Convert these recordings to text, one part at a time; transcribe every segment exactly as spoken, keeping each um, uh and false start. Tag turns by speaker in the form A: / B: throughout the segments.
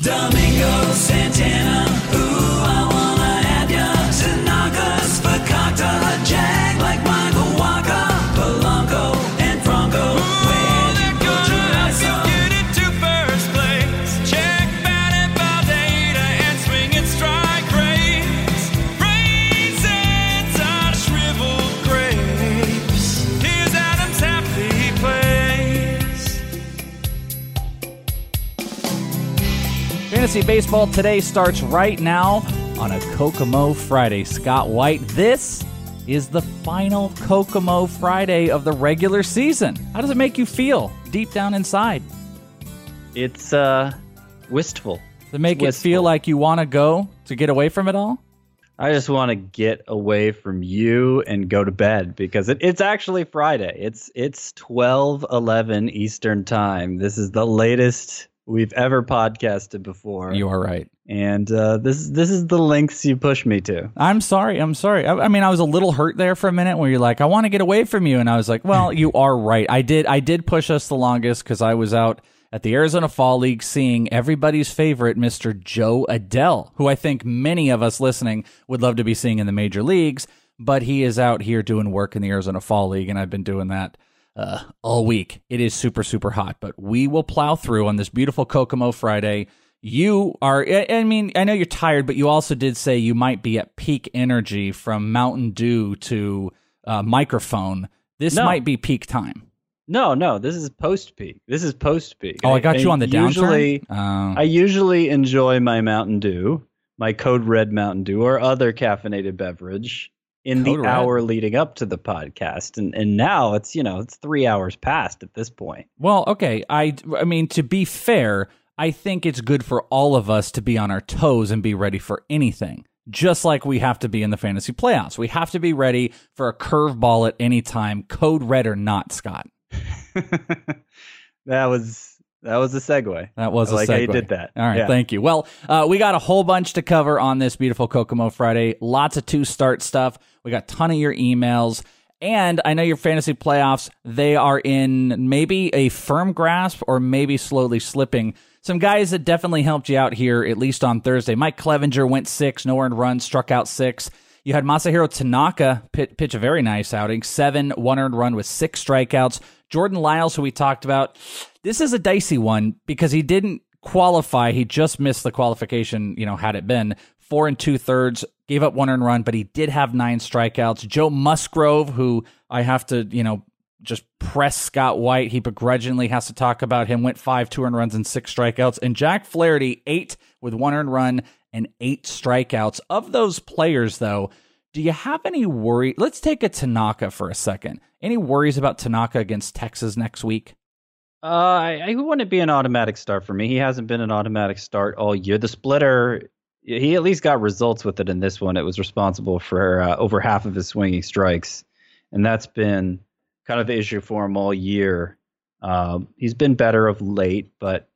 A: Domingo Santana, ooh, I wanna have ya. Tanaka's Fakakta, Jag like Michael Waka, Polanco and Franco. Where you go, Jurassic?
B: Get into first place. Check batted ball data and swinging strike rates. Raisins are shriveled grapes. Here's Adam's happy place.
C: Fantasy Baseball Today starts right now on a Kokomo Friday. Scott White, this is the final Kokomo Friday of the regular season. How does it make you feel deep down inside?
D: It's uh, wistful.
C: Does it make it
D: Wistful.
C: feel like you want to go to get away from it all?
D: I just want to get away from you and go to bed because it, it's actually Friday. It's it's twelve eleven Eastern time. This is the latest we've ever podcasted before.
C: You are right.
D: And uh, this this is the lengths you push me to.
C: I'm sorry. I'm sorry. I, I mean, I was a little hurt there for a minute where you're like, I want to get away from you. And I was like, well, you are right. I did I did push us the longest because I was out at the Arizona Fall League seeing everybody's favorite Mister Joe Adell, who I think many of us listening would love to be seeing in the major leagues. But he is out here doing work in the Arizona Fall League, and I've been doing that uh, all week. It is super, super hot. But we will plow through on this beautiful Kokomo Friday. You are, I I mean, I know you're tired, but you also did say you might be at peak energy from Mountain Dew to uh, microphone. This
D: No.
C: might be peak time.
D: No, no, this is post peak. This is post peak.
C: Oh, I got you on the
D: usually,
C: downturn? Oh.
D: I usually enjoy my Mountain Dew, my Code Red Mountain Dew, or other caffeinated beverage in
C: Code
D: the
C: Red?
D: hour leading up to the podcast. And and now it's, you know, it's three hours past at this point.
C: Well, okay. I, I mean, to be fair, I think it's good for all of us to be on our toes and be ready for anything. Just like we have to be in the fantasy playoffs. We have to be ready for a curveball at any time, Code Red or not, Scott.
D: that was that was a segue.
C: That was
D: I
C: a
D: like
C: segue.
D: how you did that.
C: All right,
D: Yeah.
C: thank you. Well, uh, we got a whole bunch to cover on this beautiful Kokomo Friday. Lots of two-start stuff. We got a ton of your emails. And I know your fantasy playoffs, they are in maybe a firm grasp or maybe slowly slipping. Some guys that definitely helped you out here, at least on Thursday. Mike Clevenger went six, no earned runs, struck out six. You had Masahiro Tanaka pit, pitch a very nice outing, seven, one earned run with six strikeouts. Jordan Lyles, who we talked about, this is a dicey one because he didn't qualify. He just missed the qualification, you know, had it been. Four and two thirds, gave up one earned run, but he did have nine strikeouts. Joe Musgrove, who I have to, you know, just press Scott White. He begrudgingly has to talk about him, went five, two earned runs and six strikeouts. And Jack Flaherty, eight with one earned run and eight strikeouts. Of those players, though, do you have any worry? Let's take a Tanaka for a second. Any worries about Tanaka against Texas next week?
D: Uh, I, I wouldn't be an automatic start for me. He hasn't been an automatic start all year. The splitter, he at least got results with it in this one. It was responsible for uh, over half of his swinging strikes, and that's been kind of the issue for him all year. Um, he's been better of late, but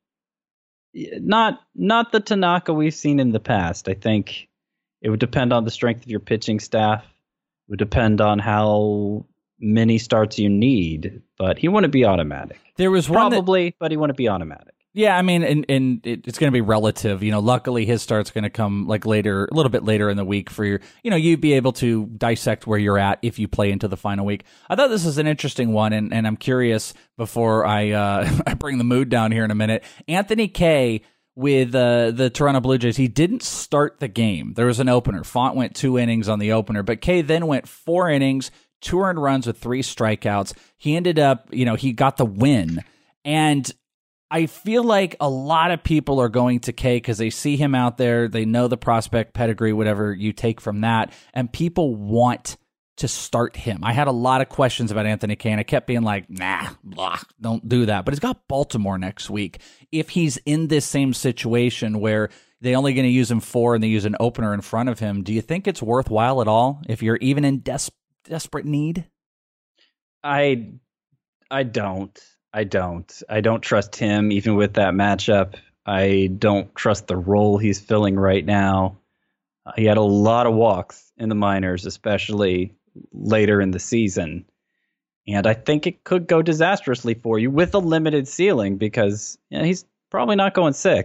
D: not not the Tanaka we've seen in the past. I think it would depend on the strength of your pitching staff. It would depend on how many starts you need, but he wouldn't be automatic.
C: There was one that-
D: Probably, but he wouldn't be automatic.
C: Yeah, I mean, and, and it, it's going to be relative. You know, luckily his start's going to come like later, a little bit later in the week for your, you know, you'd be able to dissect where you're at if you play into the final week. I thought this was an interesting one, and, and I'm curious before I uh, I bring the mood down here in a minute. Anthony Kay with uh, the Toronto Blue Jays, he didn't start the game. There was an opener. Font went two innings on the opener, but Kay then went four innings, two earned runs with three strikeouts. He ended up, you know, he got the win. And I feel like a lot of people are going to Kay because they see him out there. They know the prospect pedigree, whatever you take from that. And people want to start him. I had a lot of questions about Anthony Kay, and I kept being like, nah, blah, don't do that. But he's got Baltimore next week. If he's in this same situation where they're only going to use him four and they use an opener in front of him, do you think it's worthwhile at all if you're even in des- desperate need?
D: I, I don't. I don't. I don't trust him, even with that matchup. I don't trust the role he's filling right now. Uh, he had a lot of walks in the minors, especially later in the season. And I think it could go disastrously for you with a limited ceiling because you know, he's probably not going six.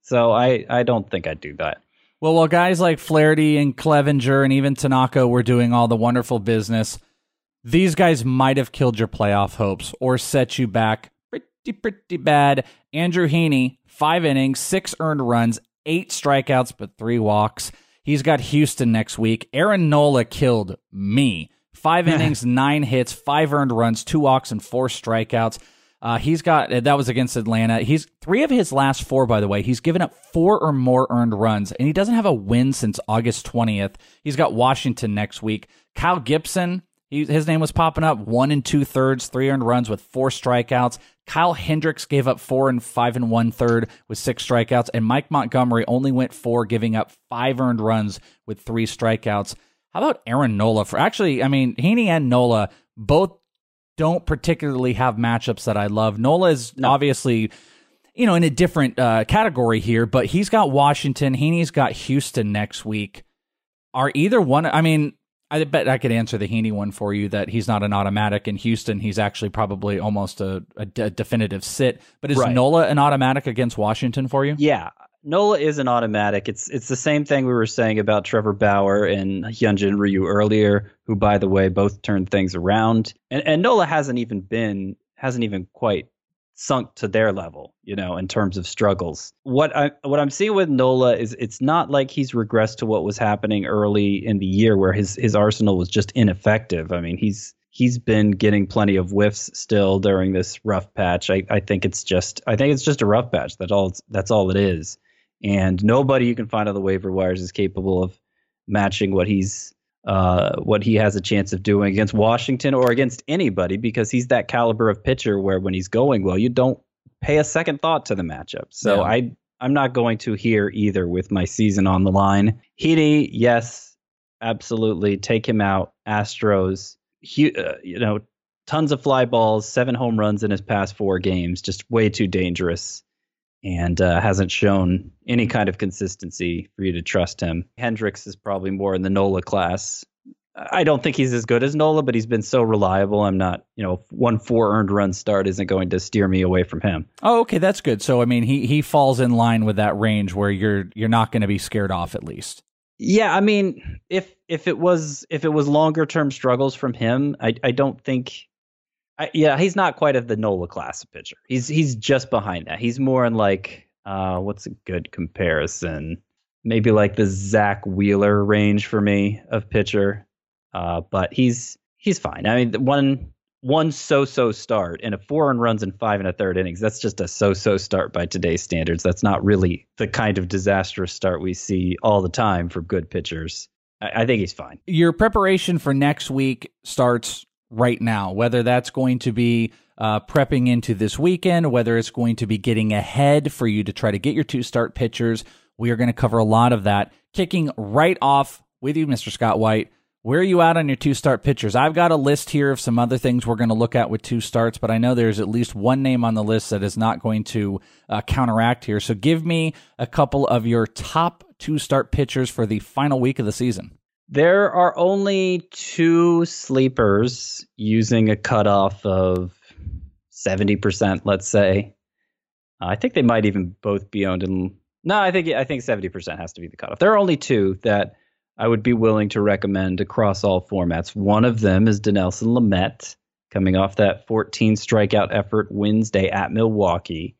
D: So I, I don't think I'd do that.
C: Well, while guys like Flaherty and Clevenger and even Tanaka were doing all the wonderful business, these guys might have killed your playoff hopes or set you back pretty, pretty bad. Andrew Heaney, five innings, six earned runs, eight strikeouts, but three walks. He's got Houston next week. Aaron Nola killed me. Five innings, nine hits, five earned runs, two walks, and four strikeouts. Uh, he's got, that was against Atlanta. He's three of his last four, by the way. He's given up four or more earned runs, and he doesn't have a win since August twentieth. He's got Washington next week. Kyle Gibson, he, his name was popping up, one and two thirds, three earned runs with four strikeouts. Kyle Hendricks gave up four and five and one third with six strikeouts, and Mike Montgomery only went four, giving up five earned runs with three strikeouts. How about Aaron Nola? For actually, I mean, Heaney and Nola both don't particularly have matchups that I love. Nola is no. obviously, you know, in a different uh, category here, but he's got Washington. Heaney's got Houston next week. Are either one? I mean, I bet I could answer the Heaney one for you that he's not an automatic. In Houston, he's actually probably almost a, a, a definitive sit. But is right. Nola an automatic against Washington for you?
D: Yeah. Nola is an automatic. It's it's the same thing we were saying about Trevor Bauer and Hyunjin Ryu earlier, who, by the way, both turned things around. And and Nola hasn't even been hasn't even quite sunk to their level, you know, in terms of struggles. What I what I'm seeing with Nola is it's not like he's regressed to what was happening early in the year, where his his arsenal was just ineffective. I mean, he's he's been getting plenty of whiffs still during this rough patch. I, I think it's just I think it's just a rough patch. That's all. That's all it is. And nobody you can find on the waiver wires is capable of matching what he's uh, what he has a chance of doing against Washington or against anybody, because he's that caliber of pitcher where when he's going well, you don't pay a second thought to the matchup. So yeah. I I'm not going to here either with my season on the line. Heaney, yes, absolutely, take him out. Astros, he, uh, you know, tons of fly balls, seven home runs in his past four games, just way too dangerous. And uh, hasn't shown any kind of consistency for you to trust him. Hendricks is probably more in the Nola class. I don't think he's as good as Nola, but he's been so reliable. I'm not, you know, one four earned run start isn't going to steer me away from him.
C: Oh, okay, that's good. So, I mean, he he falls in line with that range where you're you're not going to be scared off at least.
D: Yeah, I mean, if if it was if it was longer term struggles from him, I I don't think. I, yeah, he's not quite of the Nola class of pitcher. He's he's just behind that. He's more in like, uh, what's a good comparison? Maybe like the Zach Wheeler range for me of pitcher. Uh, but he's he's fine. I mean, one one so-so start and a four earned runs in five and a third innings. That's just a so-so start by today's standards. That's not really the kind of disastrous start we see all the time for good pitchers. I, I think he's fine.
C: Your preparation for next week starts right now, whether that's going to be uh, prepping into this weekend, whether it's going to be getting ahead for you to try to get your two start pitchers. We are going to cover a lot of that. Kicking right off with you, Mister Scott White. Where are you at on your two start pitchers? I've got a list here of some other things we're going to look at with two starts, but I know there's at least one name on the list that is not going to uh, counteract here. So give me a couple of your top two start pitchers for the final week of the season.
D: There are only two sleepers using a cutoff of seventy percent, let's say. Uh, I think they might even both be owned in... No, I think I think seventy percent has to be the cutoff. There are only two that I would be willing to recommend across all formats. One of them is Dinelson Lamet, coming off that fourteen strikeout effort Wednesday at Milwaukee,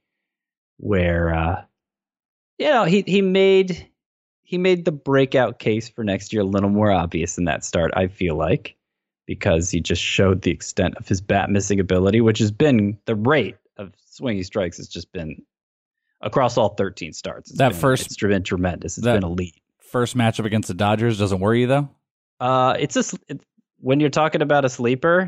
D: where, uh, you know, he, he made... He made the breakout case for next year a little more obvious in that start, I feel like, because he just showed the extent of his bat missing ability, which has been the rate of swinging strikes has just been across all thirteen starts. It's
C: that
D: been,
C: first,
D: it's been tremendous. It's been elite.
C: First matchup against the Dodgers doesn't worry you though.
D: Uh, it's a it, when you're talking about a sleeper,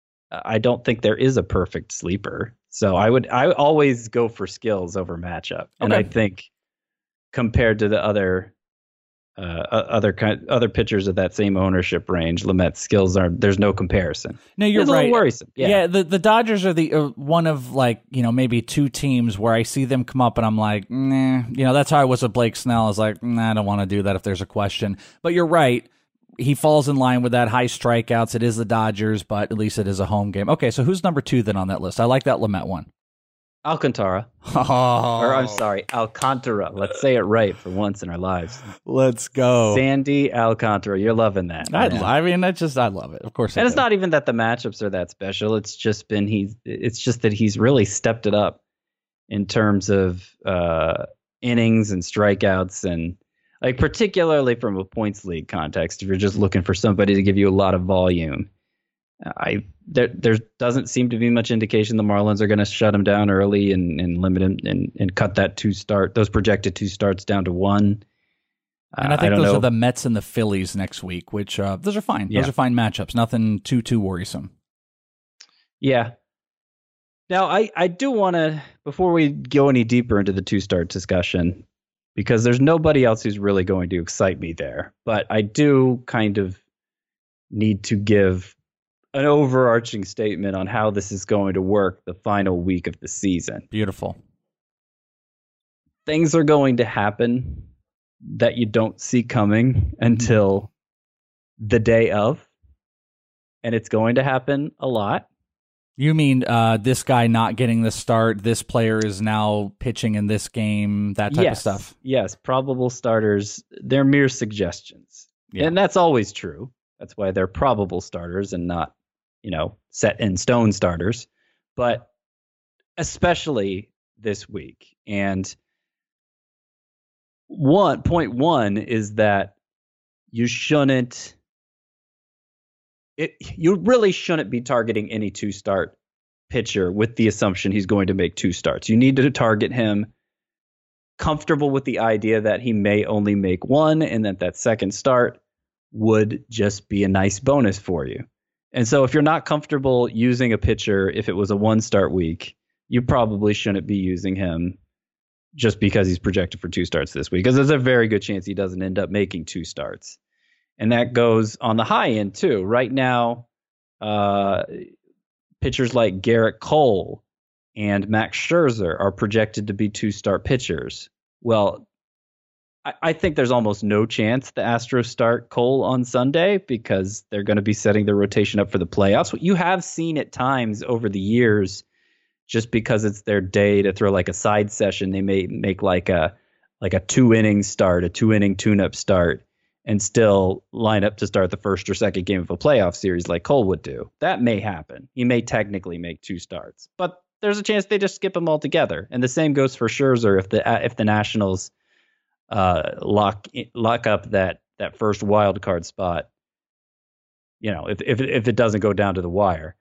D: I don't think there is a perfect sleeper. So I would I always go for skills over matchup, and
C: okay.
D: I think compared to the other. Uh, other kind, other pitchers of that same ownership range, Lamet's skills are there's no comparison.
C: No, you're
D: it's
C: right.
D: A little worrisome. Yeah.
C: yeah, the the Dodgers are the uh, one of like you know maybe two teams where I see them come up and I'm like, nah, you know that's how I was with Blake Snell. I was like, nah, I don't want to do that if there's a question. But you're right. He falls in line with that high strikeouts. It is the Dodgers, but at least it is a home game. Okay, so who's number two then on that list? I like that Lamet one.
D: Alcantara.
C: Oh,
D: Or I'm sorry, Alcantara. Let's say it right for once in our lives.
C: Let's go.
D: Sandy Alcantara. You're loving that.
C: I,
D: man.
C: I mean, I just I love it. Of course, I
D: And it's
C: do.
D: not even that the matchups are that special. It's just been he's. It's just that he's really stepped it up in terms of uh, innings and strikeouts, and like particularly from a points league context. If you're just looking for somebody to give you a lot of volume, I there there doesn't seem to be much indication the Marlins are going to shut him down early and, and limit him and, and cut that two start those projected two starts down to one.
C: And I
D: Uh,
C: think
D: don't
C: those
D: know.
C: are the Mets and the Phillies next week, which uh, those are fine.
D: Yeah.
C: Those are fine matchups. Nothing too too worrisome.
D: Yeah. Now, I, I do want to, before we go any deeper into the two-start discussion, because there's nobody else who's really going to excite me there, but I do kind of need to give an overarching statement on how this is going to work the final week of the season.
C: Beautiful.
D: Things are going to happen that you don't see coming until the day of, and it's going to happen a lot.
C: You mean uh, this guy not getting the start? This player is now pitching in this game. That type
D: yes,
C: of stuff.
D: Yes, probable starters, they're mere suggestions.
C: Yeah.
D: And that's always true. That's why they're probable starters and not, you know, set in stone starters. But especially this week. And one point one is that you shouldn't it you really shouldn't be targeting any two start pitcher with the assumption he's going to make two starts. You need to target him comfortable with the idea that he may only make one and that that second start would just be a nice bonus for you. And so if you're not comfortable using a pitcher, if it was a one start week, you probably shouldn't be using him just because he's projected for two starts this week, because there's a very good chance he doesn't end up making two starts. And that goes on the high end too. Right now, uh, pitchers like Garrett Cole and Max Scherzer are projected to be two-start pitchers. Well, I, I think there's almost no chance the Astros start Cole on Sunday because they're going to be setting their rotation up for the playoffs. What you have seen at times over the years, just because it's their day to throw like a side session, they may make like a like a two-inning start, a two-inning tune-up start, and still line up to start the first or second game of a playoff series like Cole would do. That may happen. He may technically make two starts, but there's a chance they just skip him altogether. And the same goes for Scherzer if the if the Nationals uh, lock lock up that that first wild card spot. You know, if if if it doesn't go down to the wire,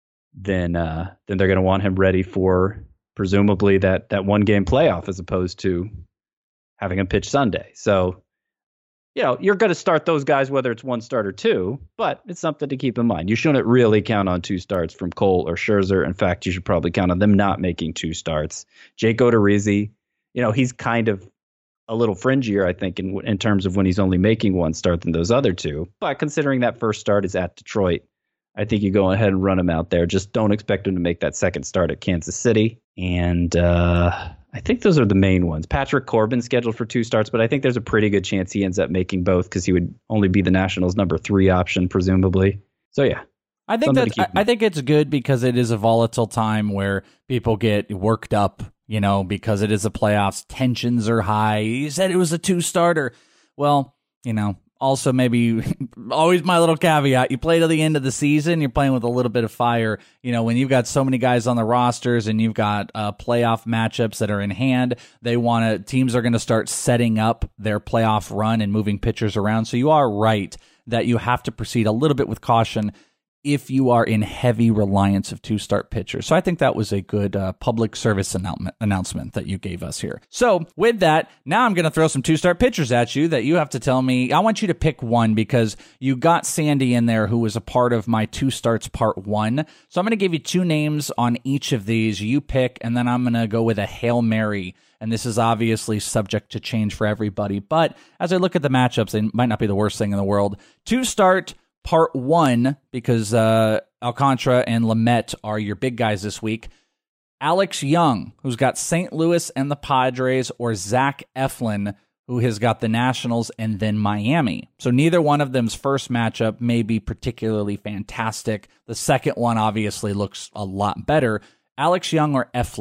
D: then uh, then they're going to want him ready for presumably that that one game playoff as opposed to having him pitch Sunday. So, you know, you're going to start those guys whether it's one start or two, but it's something to keep in mind. You shouldn't really count on two starts from Cole or Scherzer. In fact, you should probably count on them not making two starts. Jake Odorizzi, you know, he's kind of a little fringier, I think, in in terms of when he's only making one start than those other two. But considering that first start is at Detroit, I think you go ahead and run him out there. Just don't expect him to make that second start at Kansas City. And uh, I think those are the main ones. Patrick Corbin scheduled for two starts, but I think there's a pretty good chance he ends up making both because he would only be the Nationals' number three option, presumably. So, yeah.
C: I think
D: Something
C: that
D: to keep in
C: I, I think it's good because it is a volatile time where people get worked up, you know, because it is a playoffs. Tensions are high. You said it was a two-starter. Well, you know, also maybe always my little caveat, you play to the end of the season, you're playing with a little bit of fire. You know, when you've got so many guys on the rosters and you've got uh, playoff matchups that are in hand, they want to, teams are going to start setting up their playoff run and moving pitchers around. So you are right that you have to proceed a little bit with caution if you are in heavy reliance of two-start pitchers. So I think that was a good uh, public service annou- announcement that you gave us here. So with that, now I'm going to throw some two-start pitchers at you that you have to tell me. I want you to pick one because you got Sandy in there who was a part of my two starts part one. So I'm going to give you two names on each of these. You pick, and then I'm going to go with a Hail Mary. And this is obviously subject to change for everybody. But as I look at the matchups, they might not be the worst thing in the world. Two-start part one, because uh, Alcantara and Lamet are your big guys this week. Alex Young, who's got Saint Louis and the Padres, or Zach Eflin, who has got the Nationals and then Miami. So neither one of them's first matchup may be particularly fantastic. The second one obviously looks a lot better. Alex Young or Eflin,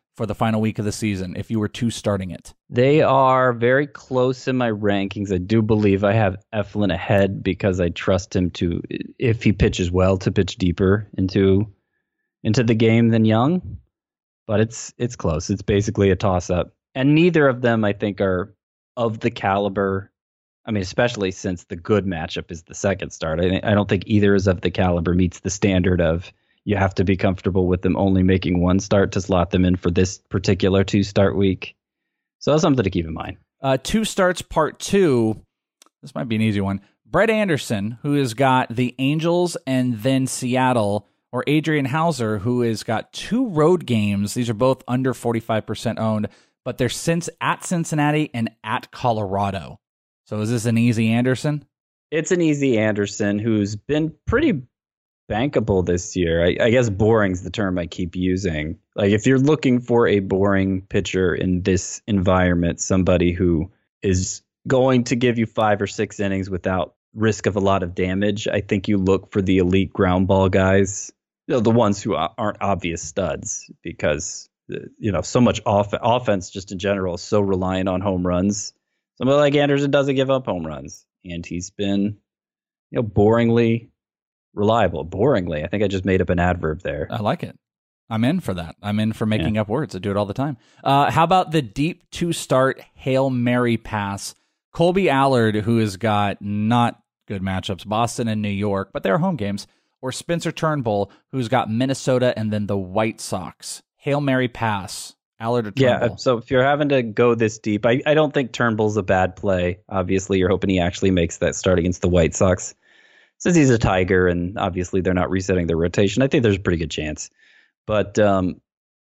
C: for the final week of the season if you were two starting it?
D: They are very close in my rankings. I do believe I have Eflin ahead because I trust him to, if he pitches well, to pitch deeper into into the game than Young. But it's it's close. It's basically a toss-up. And neither of them, I think, are of the caliber. I mean, especially since the good matchup is the second start. I, I don't think either is of the caliber meets the standard of you have to be comfortable with them only making one start to slot them in for this particular two-start week. So that's something to keep in mind.
C: Uh, two starts, part two. This might be an easy one. Brett Anderson, who has got the Angels and then Seattle, or Adrian Hauser, who has got two road games. These are both under forty-five percent owned, but they're since at Cincinnati and at Colorado. So is this an easy Anderson?
D: It's an easy Anderson who's been pretty bankable this year. I, I guess boring's the term I keep using. Like if you're looking for a boring pitcher in this environment, somebody who is going to give you five or six innings without risk of a lot of damage, I think you look for the elite ground ball guys, you know, the ones who aren't obvious studs, because you know so much off- offense just in general is so reliant on home runs. Somebody like Anderson doesn't give up home runs, and he's been, you know, boringly reliable. Boringly. I think I just made up an adverb there.
C: I like it. I'm in for that. I'm in for making yeah. up words. I do it all the time. Uh, how about the deep two-start Hail Mary pass? Colby Allard, who has got not good matchups, Boston and New York, but they're home games, or Spencer Turnbull, who's got Minnesota and then the White Sox. Hail Mary pass. Allard or Turnbull?
D: Yeah, so if you're having to go this deep, I, I don't think Turnbull's a bad play. Obviously, you're hoping he actually makes that start against the White Sox. Since he's a Tiger and obviously they're not resetting their rotation, I think there's a pretty good chance. But um,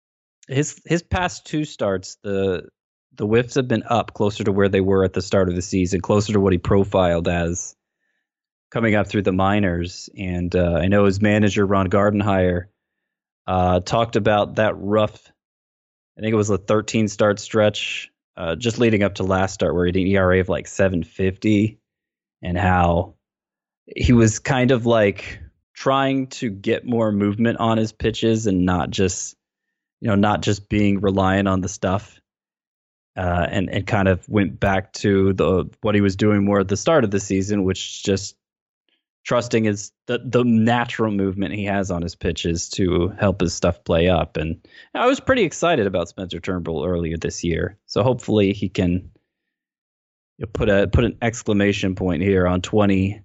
D: his his past two starts, the the whiffs have been up closer to where they were at the start of the season, closer to what he profiled as coming up through the minors. And uh, I know his manager, Ron Gardenhire, uh, talked about that rough, I think it was a thirteen start stretch uh, just leading up to last start where he had an E R A of like seven fifty, and how he was kind of like trying to get more movement on his pitches and not just, you know, not just being reliant on the stuff. Uh, and, and kind of went back to the what he was doing more at the start of the season, which just trusting his the, the natural movement he has on his pitches to help his stuff play up. And I was pretty excited about Spencer Turnbull earlier this year. So hopefully he can you know, put a put an exclamation point here on twenty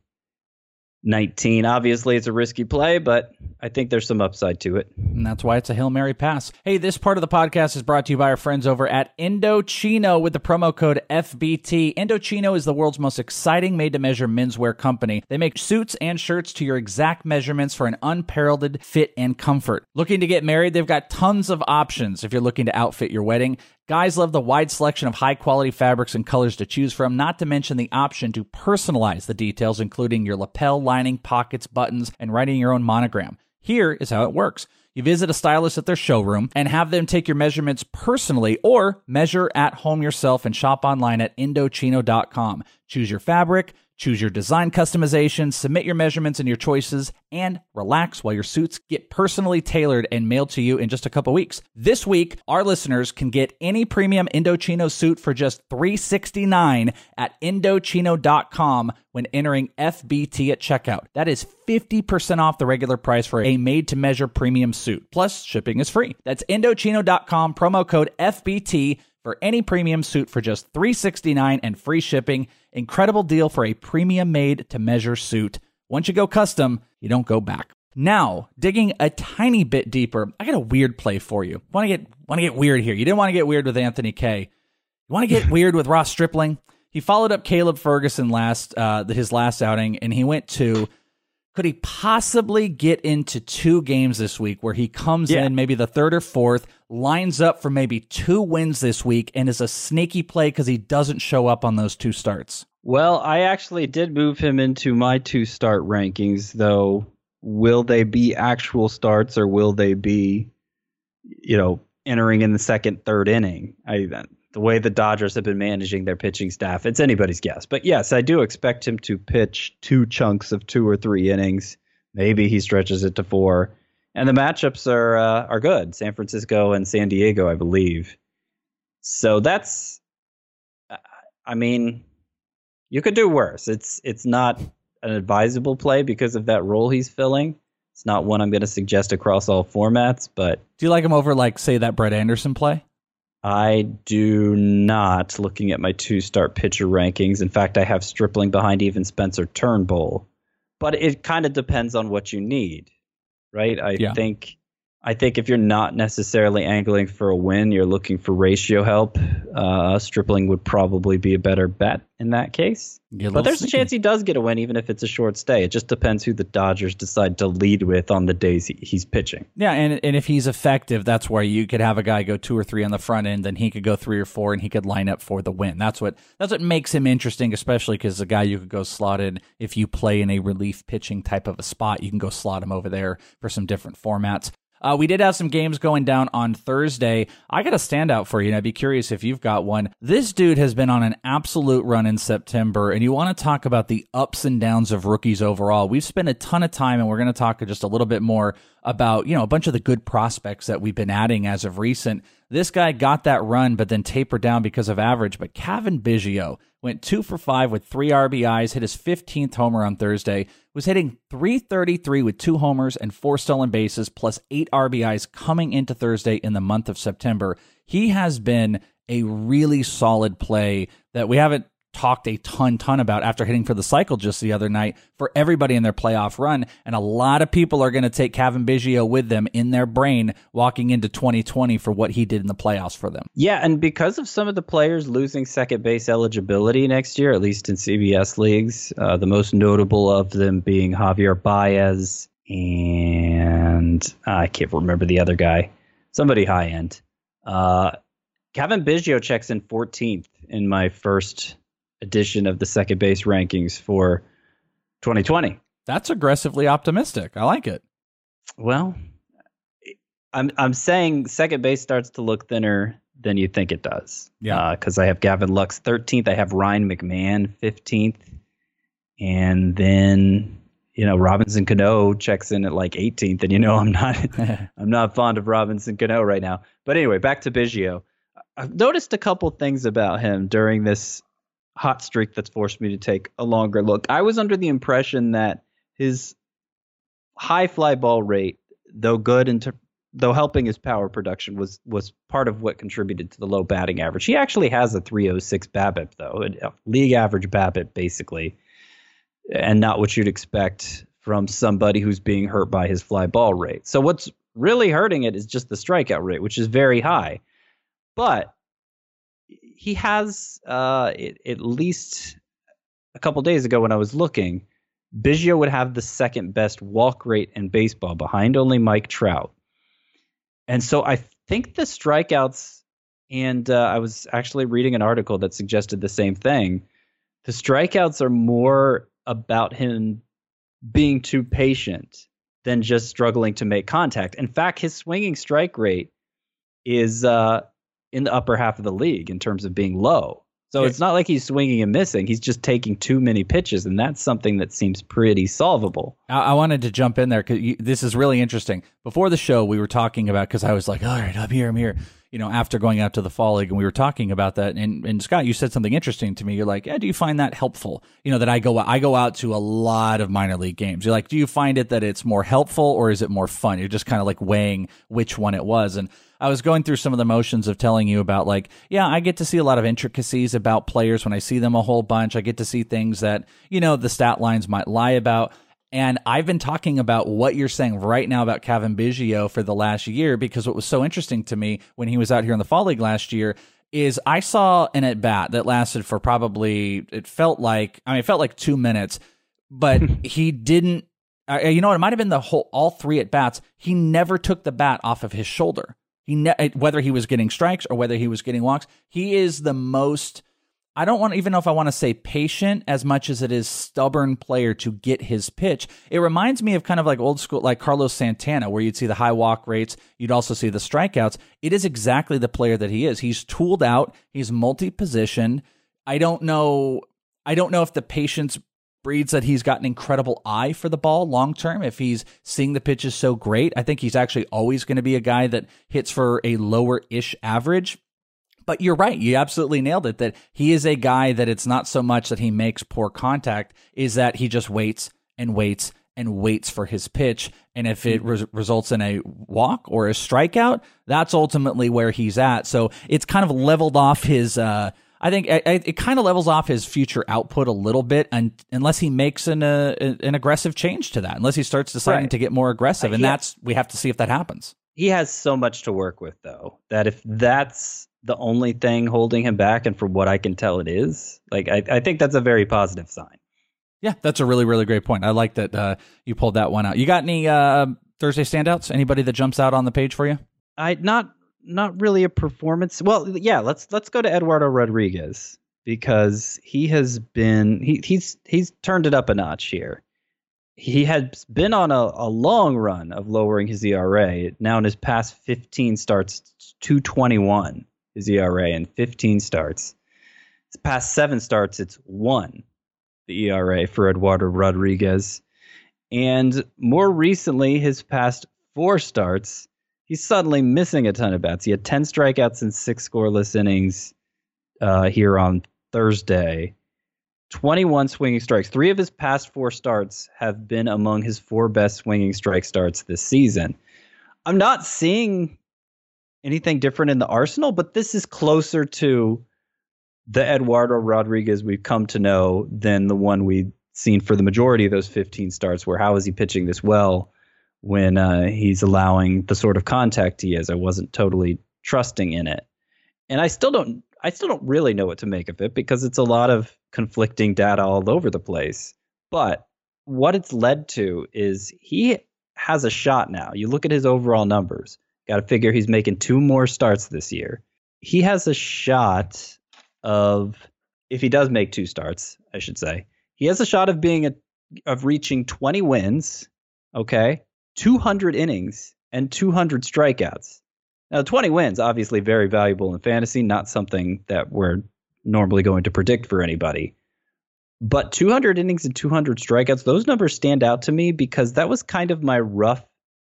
D: nineteen. Obviously, it's a risky play, but I think there's some upside to it.
C: And that's why it's a Hail Mary pass. Hey, this part of the podcast is brought to you by our friends over at Indochino with the promo code F B T. Indochino is the world's most exciting made-to-measure menswear company. They make suits and shirts to your exact measurements for an unparalleled fit and comfort. Looking to get married? They've got tons of options if you're looking to outfit your wedding. Guys love the wide selection of high-quality fabrics and colors to choose from, not to mention the option to personalize the details, including your lapel, lining, pockets, buttons, and writing your own monogram. Here is how it works. You visit a stylist at their showroom and have them take your measurements personally, or measure at home yourself and shop online at Indochino dot com. Choose your fabric, choose your design customization, submit your measurements and your choices, and relax while your suits get personally tailored and mailed to you in just a couple weeks. This week, our listeners can get any premium Indochino suit for just three hundred sixty-nine dollars at Indochino dot com when entering F B T at checkout. That is fifty percent off the regular price for a made-to-measure premium suit. Plus, shipping is free. That's Indochino dot com, promo code F B T for any premium suit for just three hundred sixty-nine dollars and free shipping. Incredible deal for a premium made-to-measure suit. Once you go custom, you don't go back. Now, digging a tiny bit deeper, I got a weird play for you. Want to get want to get weird here? You didn't want to get weird with Anthony Kay. You want to get weird with Ross Stripling? He followed up Caleb Ferguson last uh, his last outing, and he went to. Could he possibly get into two games this week where he comes yeah. in maybe the third or fourth, lines up for maybe two wins this week, and is a sneaky play because he doesn't show up on those two starts?
D: Well, I actually did move him into my two-start rankings, though. Will they be actual starts, or will they be, you know, entering in the second, third inning? I The way the Dodgers have been managing their pitching staff, it's anybody's guess. But yes, I do expect him to pitch two chunks of two or three innings. Maybe he stretches it to four. And the matchups are uh, are good. San Francisco and San Diego, I believe. So that's, I mean, you could do worse. It's it's not an advisable play because of that role he's filling. It's not one I'm going to suggest across all formats, but
C: Do you like him over, like, say, that Brett Anderson play?
D: I do not, looking at my two-start pitcher rankings. In fact, I have Stripling behind even Spencer Turnbull. But it kind of depends on what you need, right? I
C: Yeah.
D: think I think if you're not necessarily angling for a win, you're looking for ratio help, uh, Stripling would probably be a better bet in that case.
C: Get a
D: But
C: little
D: there's
C: sneaky.
D: a chance he does get a win, even if it's a short stay. It just depends who the Dodgers decide to lead with on the days he, he's pitching.
C: Yeah, and and if he's effective, that's where you could have a guy go two or three on the front end, then he could go three or four, and he could line up for the win. That's what that's what makes him interesting, especially because the guy you could go slot in if you play in a relief pitching type of a spot. You can go slot him over there for some different formats. Uh, we did have some games going down on Thursday. I got a standout for you, and I'd be curious if you've got one. This dude has been on an absolute run in September, and you want to talk about the ups and downs of rookies overall. We've spent a ton of time, and we're going to talk just a little bit more about, you know, a bunch of the good prospects that we've been adding as of recent. This guy got that run, but then tapered down because of average. But Cavan Biggio went two for five with three R B Is, hit his fifteenth homer on Thursday, was hitting three thirty-three with two homers and four stolen bases, plus eight R B Is coming into Thursday in the month of September. He has been a really solid play that we haven't talked a ton, ton about after hitting for the cycle just the other night for everybody in their playoff run. And a lot of people are going to take Cavan Biggio with them in their brain walking into twenty twenty for what he did in the playoffs for them.
D: Yeah, and because of some of the players losing second base eligibility next year, at least in C B S leagues, uh, the most notable of them being Javier Baez and uh, I can't remember the other guy, somebody high end. Uh, Cavan Biggio checks in fourteenth in my first edition of the second base rankings for twenty twenty.
C: That's aggressively optimistic. I like it.
D: Well, I'm I'm saying second base starts to look thinner than you think it does.
C: Yeah.
D: Because I have Gavin Lux thirteenth, I have Ryan McMahon fifteenth, and then you know Robinson Cano checks in at like eighteenth, and you know I'm not I'm not fond of Robinson Cano right now. But anyway, back to Biggio. I've noticed a couple things about him during this hot streak that's forced me to take a longer look. I was under the impression that his high fly ball rate, though good and though helping his power production, was was part of what contributed to the low batting average. He actually has a three oh six BABIP, though, a league average BABIP basically, and not what you'd expect from somebody who's being hurt by his fly ball rate. So what's really hurting it is just the strikeout rate, which is very high. But he has, uh, it, at least a couple days ago when I was looking, Biggio would have the second best walk rate in baseball behind only Mike Trout. And so I think the strikeouts, and uh, I was actually reading an article that suggested the same thing. The strikeouts are more about him being too patient than just struggling to make contact. In fact, his swinging strike rate is uh, in the upper half of the league in terms of being low. So
C: Yeah.
D: it's not like he's swinging and missing. He's just taking too many pitches, and that's something that seems pretty solvable.
C: I, I wanted to jump in there because this is really interesting. Before the show, we were talking about, because I was like, all right, I'm here, I'm here. You know, after going out to the fall league, and we were talking about that. And, and Scott, you said something interesting to me. You're like, yeah, do you find that helpful? You know, that I go, I go out to a lot of minor league games. You're like, do you find it that it's more helpful or is it more fun? You're just kind of like weighing which one it was. And I was going through some of the motions of telling you about, like, yeah, I get to see a lot of intricacies about players when I see them a whole bunch. I get to see things that, you know, the stat lines might lie about. And I've been talking about what you're saying right now about Cavan Biggio for the last year, because what was so interesting to me when he was out here in the fall league last year is I saw an at bat that lasted for probably, it felt like, I mean, it felt like two minutes, but he didn't, uh, you know what, it might have been the whole, all three at bats. He never took the bat off of his shoulder. He ne- whether he was getting strikes or whether he was getting walks, he is the most, I don't want to even know if I want to say patient as much as it is stubborn player to get his pitch. It reminds me of kind of like old school, like Carlos Santana, where you'd see the high walk rates. You'd also see the strikeouts. It is exactly the player that he is. He's tooled out. He's multi-positioned. I don't know. I don't know if the patience breeds that he's got an incredible eye for the ball long term. If he's seeing the pitches so great, I think he's actually always going to be a guy that hits for a lower-ish average. But you're right. You absolutely nailed it, that he is a guy that it's not so much that he makes poor contact, is that he just waits and waits and waits for his pitch. And if it res- results in a walk or a strikeout, that's ultimately where he's at. So it's kind of leveled off his, uh, I think it, it kind of levels off his future output a little bit, and unless he makes an, uh, an aggressive change to that, unless he starts deciding
D: Right.
C: to get more aggressive. And
D: Uh, he-
C: that's, we have to see if that happens.
D: He has so much to work with, though, that if that's the only thing holding him back, and from what I can tell it is, like, I, I think that's a very positive sign.
C: Yeah, that's a really, really great point. I like that uh, you pulled that one out. You got any uh, Thursday standouts? Anybody that jumps out on the page for you?
D: I not not really a performance. Well, yeah, let's let's go to Eduardo Rodriguez, because he has been he he's he's turned it up a notch here. He had been on a, a long run of lowering his E R A. Now in his past fifteen starts, it's two twenty-one his E R A in fifteen starts. His past seven starts, it's one, the E R A for Eduardo Rodriguez. And more recently, his past four starts, he's suddenly missing a ton of bats. He had ten strikeouts and six scoreless innings uh, here on Thursday. twenty-one swinging strikes. Three of his past four starts have been among his four best swinging strike starts this season. I'm not seeing anything different in the arsenal, but this is closer to the Eduardo Rodriguez we've come to know than the one we've seen for the majority of those fifteen starts, where how is he pitching this well when uh, he's allowing the sort of contact he is? I wasn't totally trusting in it. And I still don't I still don't really know what to make of it, because it's a lot of conflicting data all over the place. But what it's led to is he has a shot now. You look at his overall numbers. Got to figure he's making two more starts this year. He has a shot of, if he does make two starts, I should say, he has a shot of being a of reaching twenty wins, okay, two hundred innings, and two hundred strikeouts. Now, twenty wins, obviously very valuable in fantasy, not something that we're normally going to predict for anybody. But two hundred innings and two hundred strikeouts, those numbers stand out to me, because that was kind of my rough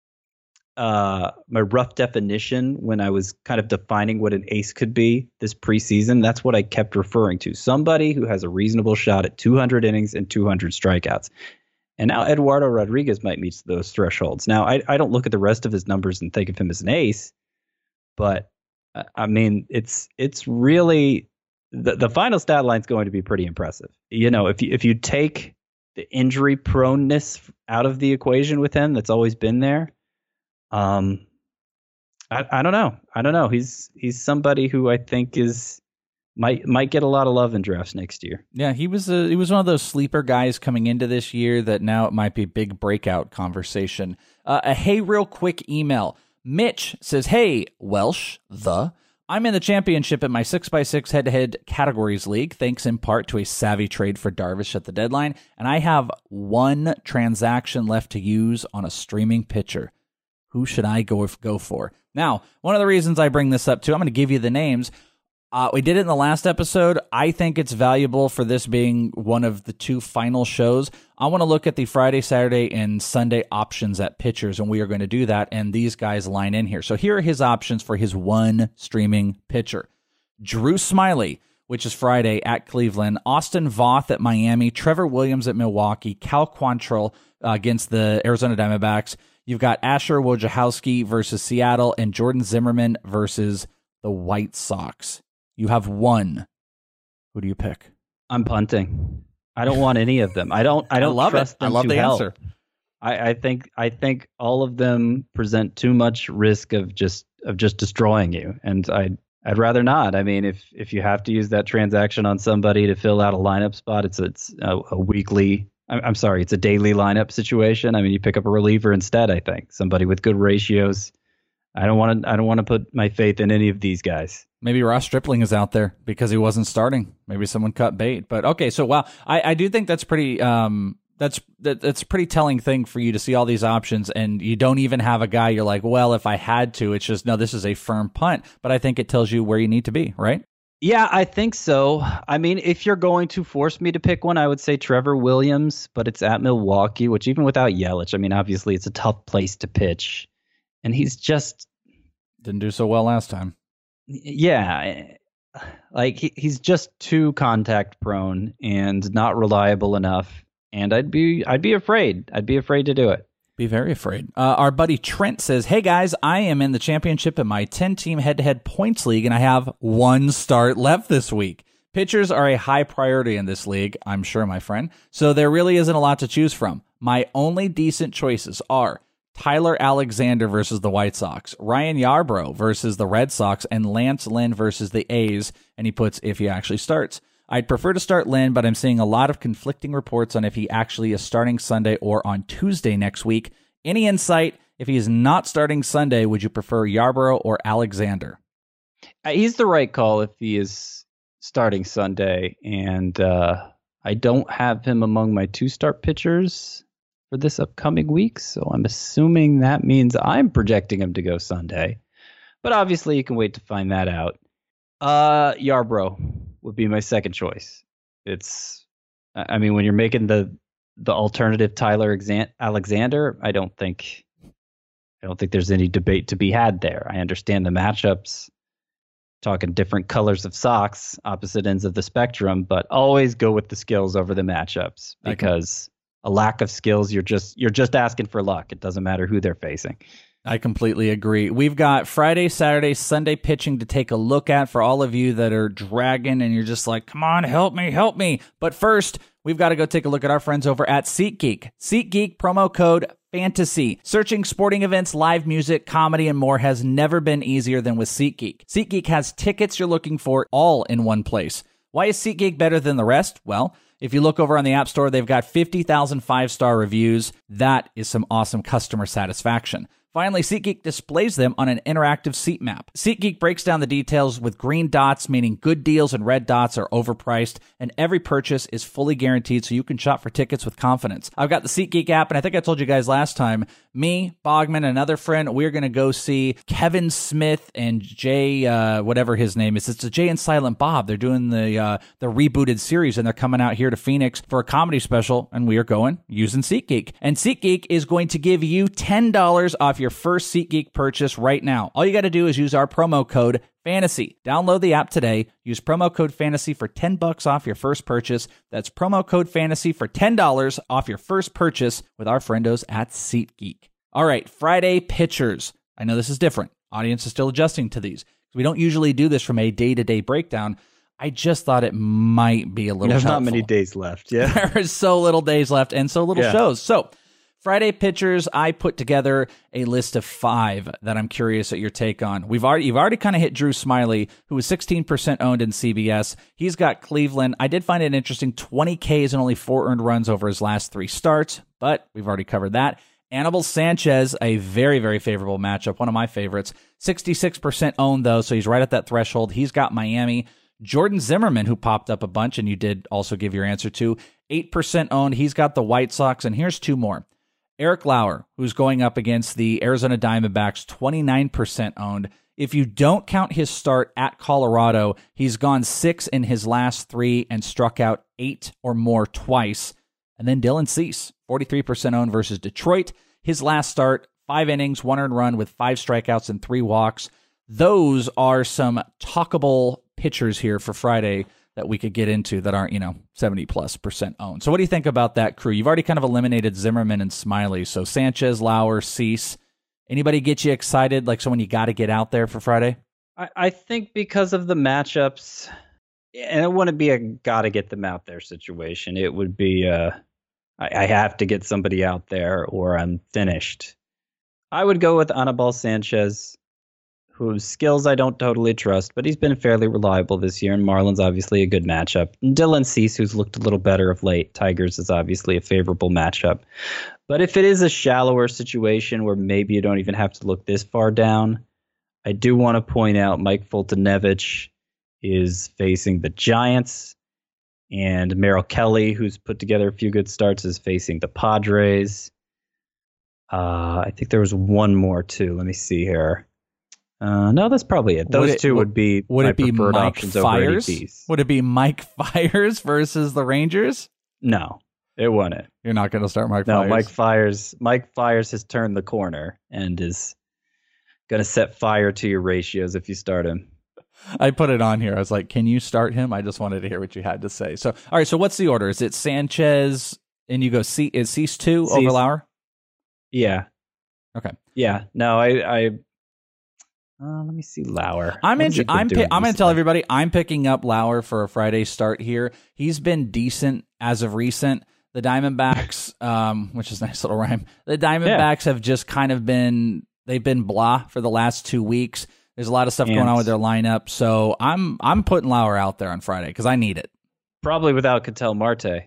D: uh, my rough definition when I was kind of defining what an ace could be this preseason. That's what I kept referring to. Somebody who has a reasonable shot at two hundred innings and two hundred strikeouts. And now Eduardo Rodriguez might meet those thresholds. Now, I, I don't look at the rest of his numbers and think of him as an ace, but uh, I mean, it's it's really the, the final stat line is going to be pretty impressive. You know, if you, if you take the injury proneness out of the equation with him, that's always been there. Um, I, I don't know. I don't know. He's he's somebody who I think is might might get a lot of love in drafts next year.
C: Yeah, he was a, he was one of those sleeper guys coming into this year that now it might be a big breakout conversation. Uh, a hey, real quick email. Mitch says, "Hey, Welsh, the I'm in the championship at my six by six head-to-head categories league, thanks in part to a savvy trade for Darvish at the deadline, and I have one transaction left to use on a streaming pitcher. Who should I go go for?" Now, one of the reasons I bring this up, too, I'm going to give you the names. Uh, we did it in the last episode. I think it's valuable for this being one of the two final shows. I want to look at the Friday, Saturday, and Sunday options at pitchers, and we are going to do that, and these guys line in here. So here are his options for his one streaming pitcher. Drew Smyly, which is Friday at Cleveland, Austin Voth at Miami, Trevor Williams at Milwaukee, Cal Quantrill uh, against the Arizona Diamondbacks. You've got Asher Wojciechowski versus Seattle and Jordan Zimmerman versus the White Sox. You have one. Who do you pick?
D: I'm punting. I don't want any of them. I don't. I don't
C: I love
D: trust
C: it.
D: them
C: I love
D: to
C: the
D: help.
C: answer.
D: I, I think. I think all of them present too much risk of just of just destroying you, and I. I'd, I'd rather not. I mean, if if you have to use that transaction on somebody to fill out a lineup spot, it's it's a, a weekly. I'm, I'm sorry, it's a daily lineup situation. I mean, you pick up a reliever instead. I think somebody with good ratios. I don't want to. I don't want to put my faith in any of these guys.
C: Maybe Ross Stripling is out there because he wasn't starting. Maybe someone cut bait. But okay, so wow, I, I do think that's pretty. Um, that's that, that's a pretty telling thing for you to see all these options, and you don't even have a guy you're like, well, if I had to, it's just no. This is a firm punt. But I think it tells you where you need to be, right?
D: Yeah, I think so. I mean, if you're going to force me to pick one, I would say Trevor Williams, but it's at Milwaukee, which even without Yelich, I mean, obviously it's a tough place to pitch. And he's just,
C: Didn't do so well last time.
D: yeah, like he, he's just too contact prone and not reliable enough. And I'd be I'd be afraid. I'd be afraid to do it.
C: Be very afraid. Uh, our buddy Trent says, hey guys, I am in the championship in my ten-team head-to-head points league, and I have one start left this week. Pitchers are a high priority in this league, I'm sure, my friend, so there really isn't a lot to choose from. My only decent choices are Tyler Alexander versus the White Sox, Ryan Yarbrough versus the Red Sox, and Lance Lynn versus the A's, and he puts if he actually starts. I'd prefer to start Lynn, but I'm seeing a lot of conflicting reports on if he actually is starting Sunday or on Tuesday next week. Any insight? If he is not starting Sunday, would you prefer Yarbrough or Alexander?
D: Uh, He's the right call if he is starting Sunday, and uh, I don't have him among my two-start pitchers for this upcoming week, so I'm assuming that means I'm projecting him to go Sunday. But obviously, you can wait to find that out. Uh, Yarbrough would be my second choice. It's, I mean, when you're making the the alternative Tyler Exan- Alexander, I don't think, I don't think there's any debate to be had there. I understand the matchups, talking different colors of socks, opposite ends of the spectrum, but always go with the skills over the matchups because a lack of skills, you're just you're just asking for luck. It doesn't matter who they're facing.
C: I completely agree. We've got Friday, Saturday, Sunday pitching to take a look at for all of you that are dragging and you're just like, come on, help me, help me. But first, we've got to go take a look at our friends over at SeatGeek. SeatGeek, promo code FANTASY. Searching sporting events, live music, comedy, and more has never been easier than with SeatGeek. SeatGeek has tickets you're looking for all in one place. Why is SeatGeek better than the rest? Well, if you look over on the App Store, they've got fifty thousand five-star reviews. That is some awesome customer satisfaction. Finally, SeatGeek displays them on an interactive seat map. SeatGeek breaks down the details with green dots, meaning good deals, and red dots are overpriced, and every purchase is fully guaranteed so you can shop for tickets with confidence. I've got the SeatGeek app, and I think I told you guys last time, me, Bogman, another friend, we're going to go see Kevin Smith and Jay, uh, whatever his name is. It's Jay and Silent Bob. They're doing the uh, the rebooted series, and they're coming out here to Phoenix for a comedy special, and we are going using SeatGeek. And SeatGeek is going to give you ten dollars off your first SeatGeek purchase right now. All you got to do is use our promo code FANTASY. Download the app today. Use promo code FANTASY for ten bucks off your first purchase. That's promo code FANTASY for ten dollars off your first purchase with our friendos at SeatGeek. All right, Friday pitchers. I know this is different. Audience is still adjusting to these. We don't usually do this from a day-to-day breakdown. I just thought it might be a little
D: There's
C: helpful.
D: not many days left. Yeah.
C: There is so little days left and so little
D: Yeah.
C: shows. So Friday pitchers, I put together a list of five that I'm curious at your take on. We've already you've already kind of hit Drew Smiley, who was sixteen percent owned in C B S. He's got Cleveland. I did find it interesting, twenty Ks and only four earned runs over his last three starts, but we've already covered that. Anibal Sanchez, a very, very favorable matchup, one of my favorites. sixty-six percent owned, though, so he's right at that threshold. He's got Miami. Jordan Zimmerman, who popped up a bunch, and you did also give your answer to, eight percent owned. He's got the White Sox, and here's two more. Eric Lauer, who's going up against the Arizona Diamondbacks, twenty-nine percent owned. If you don't count his start at Colorado, he's gone six in his last three and struck out eight or more twice. And then Dylan Cease, forty-three percent owned versus Detroit. His last start, five innings, one earned run with five strikeouts and three walks. Those are some talkable pitchers here for Friday that we could get into that aren't, you know, seventy plus percent owned. So what do you think about that crew? You've already kind of eliminated Zimmerman and Smiley. So Sanchez, Lauer, Cease. Anybody get you excited, like someone you got to get out there for Friday?
D: I, I think because of the matchups, and it wouldn't be a gotta get them out there situation. It would be uh, I, I have to get somebody out there or I'm finished. I would go with Anibal Sanchez, whose skills I don't totally trust, but he's been fairly reliable this year, and Marlins obviously a good matchup. And Dylan Cease, who's looked a little better of late. Tigers is obviously a favorable matchup. But if it is a shallower situation where maybe you don't even have to look this far down, I do want to point out Mike Foltynewicz is facing the Giants, and Merrill Kelly, who's put together a few good starts, is facing the Padres. Uh, I think there was one more, too. Let me see here. Uh, no, that's probably it. Those
C: Would it-
D: two would be
C: Would
D: my
C: it be
D: preferred
C: Mike
D: options over Eddie
C: Fires?
D: Peace.
C: Would it be Mike Fires versus the Rangers?
D: No, it wouldn't.
C: You're not going to start Mike
D: No,
C: Fires.
D: Mike Fires. Mike Fires has turned the corner and is going to set fire to your ratios if you start him.
C: I put it on here. I was like, can you start him? I just wanted to hear what you had to say. So, all right. So, what's the order? Is it Sanchez and you go C? Is Cease two over
D: Cease.
C: Lauer?
D: Yeah.
C: Okay.
D: Yeah. No, I. I uh, let me see Lauer.
C: I'm
D: What
C: in,
D: has he been
C: I'm pi-
D: doing
C: I'm going to tell
D: recently?
C: everybody I'm picking up Lauer for a Friday start here. He's been decent as of recent. The Diamondbacks, um, which is a nice little rhyme. The Diamondbacks have just kind of been they've been blah for the last two weeks. There's a lot of stuff going
D: And-
C: on with their lineup, so I'm I'm putting Lauer out there on Friday because I need it.
D: Probably without Ketel Marte.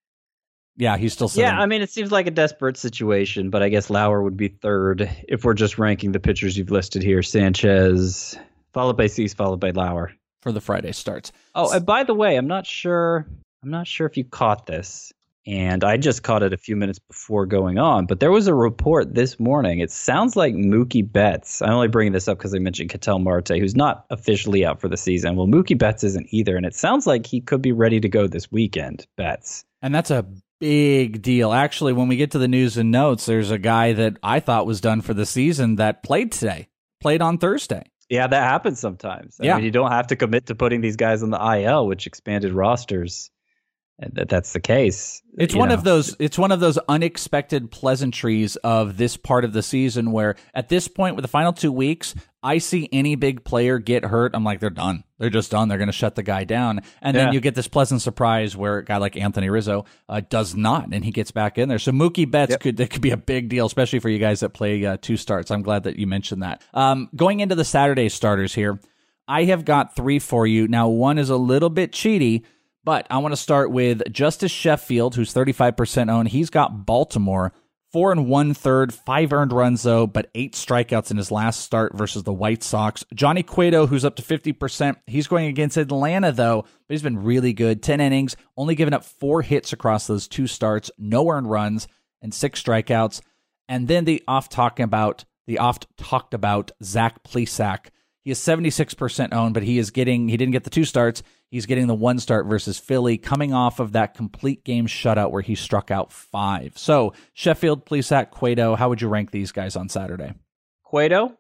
C: Yeah, he's still sitting.
D: Yeah, I mean, it seems like a desperate situation, but I guess Lauer would be third if we're just ranking the pitchers you've listed here. Sanchez, followed by Cease, followed by Lauer.
C: for the Friday starts.
D: Oh, and by the way, I'm not sure. I'm not sure if you caught this, and I just caught it a few minutes before going on. But there was a report this morning. It sounds like Mookie Betts. I'm only bringing this up because I mentioned Ketel Marte, who's not officially out for the season. Well, Mookie Betts isn't either, and it sounds like he could be ready to go this weekend. Betts.
C: And that's a big deal. Actually, when we get to the news and notes, there's a guy that I thought was done for the season that played today, played on Thursday.
D: Yeah, that happens sometimes. I
C: Yeah.
D: mean, you don't have to commit to putting these guys on the I L, which expanded rosters. And that that's the case.
C: It's
D: you
C: one
D: know.
C: of those it's one of those unexpected pleasantries of this part of the season where at this point with the final two weeks, I see any big player get hurt, I'm like, they're done. They're just done. They're going to shut the guy down. And then
D: Yeah.
C: you get this pleasant surprise where a guy like Anthony Rizzo uh, does not, and he gets back in there. So Mookie Betts
D: Yep.
C: could that could be a big deal, especially for you guys that play uh, two starts. I'm glad that you mentioned that. Um, going into the Saturday starters here, I have got three for you. Now, one is a little bit cheaty, but I want to start with Justice Sheffield, who's thirty-five percent owned. He's got Baltimore, four and one third, five earned runs, though, but eight strikeouts in his last start versus the White Sox. Johnny Cueto, who's up to fifty percent. He's going against Atlanta, though, but he's been really good. ten innings, only given up four hits across those two starts, no earned runs, and six strikeouts. And then the oft talking about, the oft talked about Zach Plesac. He is seventy-six percent owned, but he is getting, he didn't get the two starts. He's getting the one start versus Philly, coming off of that complete game shutout where he struck out five. So Sheffield, Plesac, Cueto, how would you rank these guys on Saturday?
D: Cueto,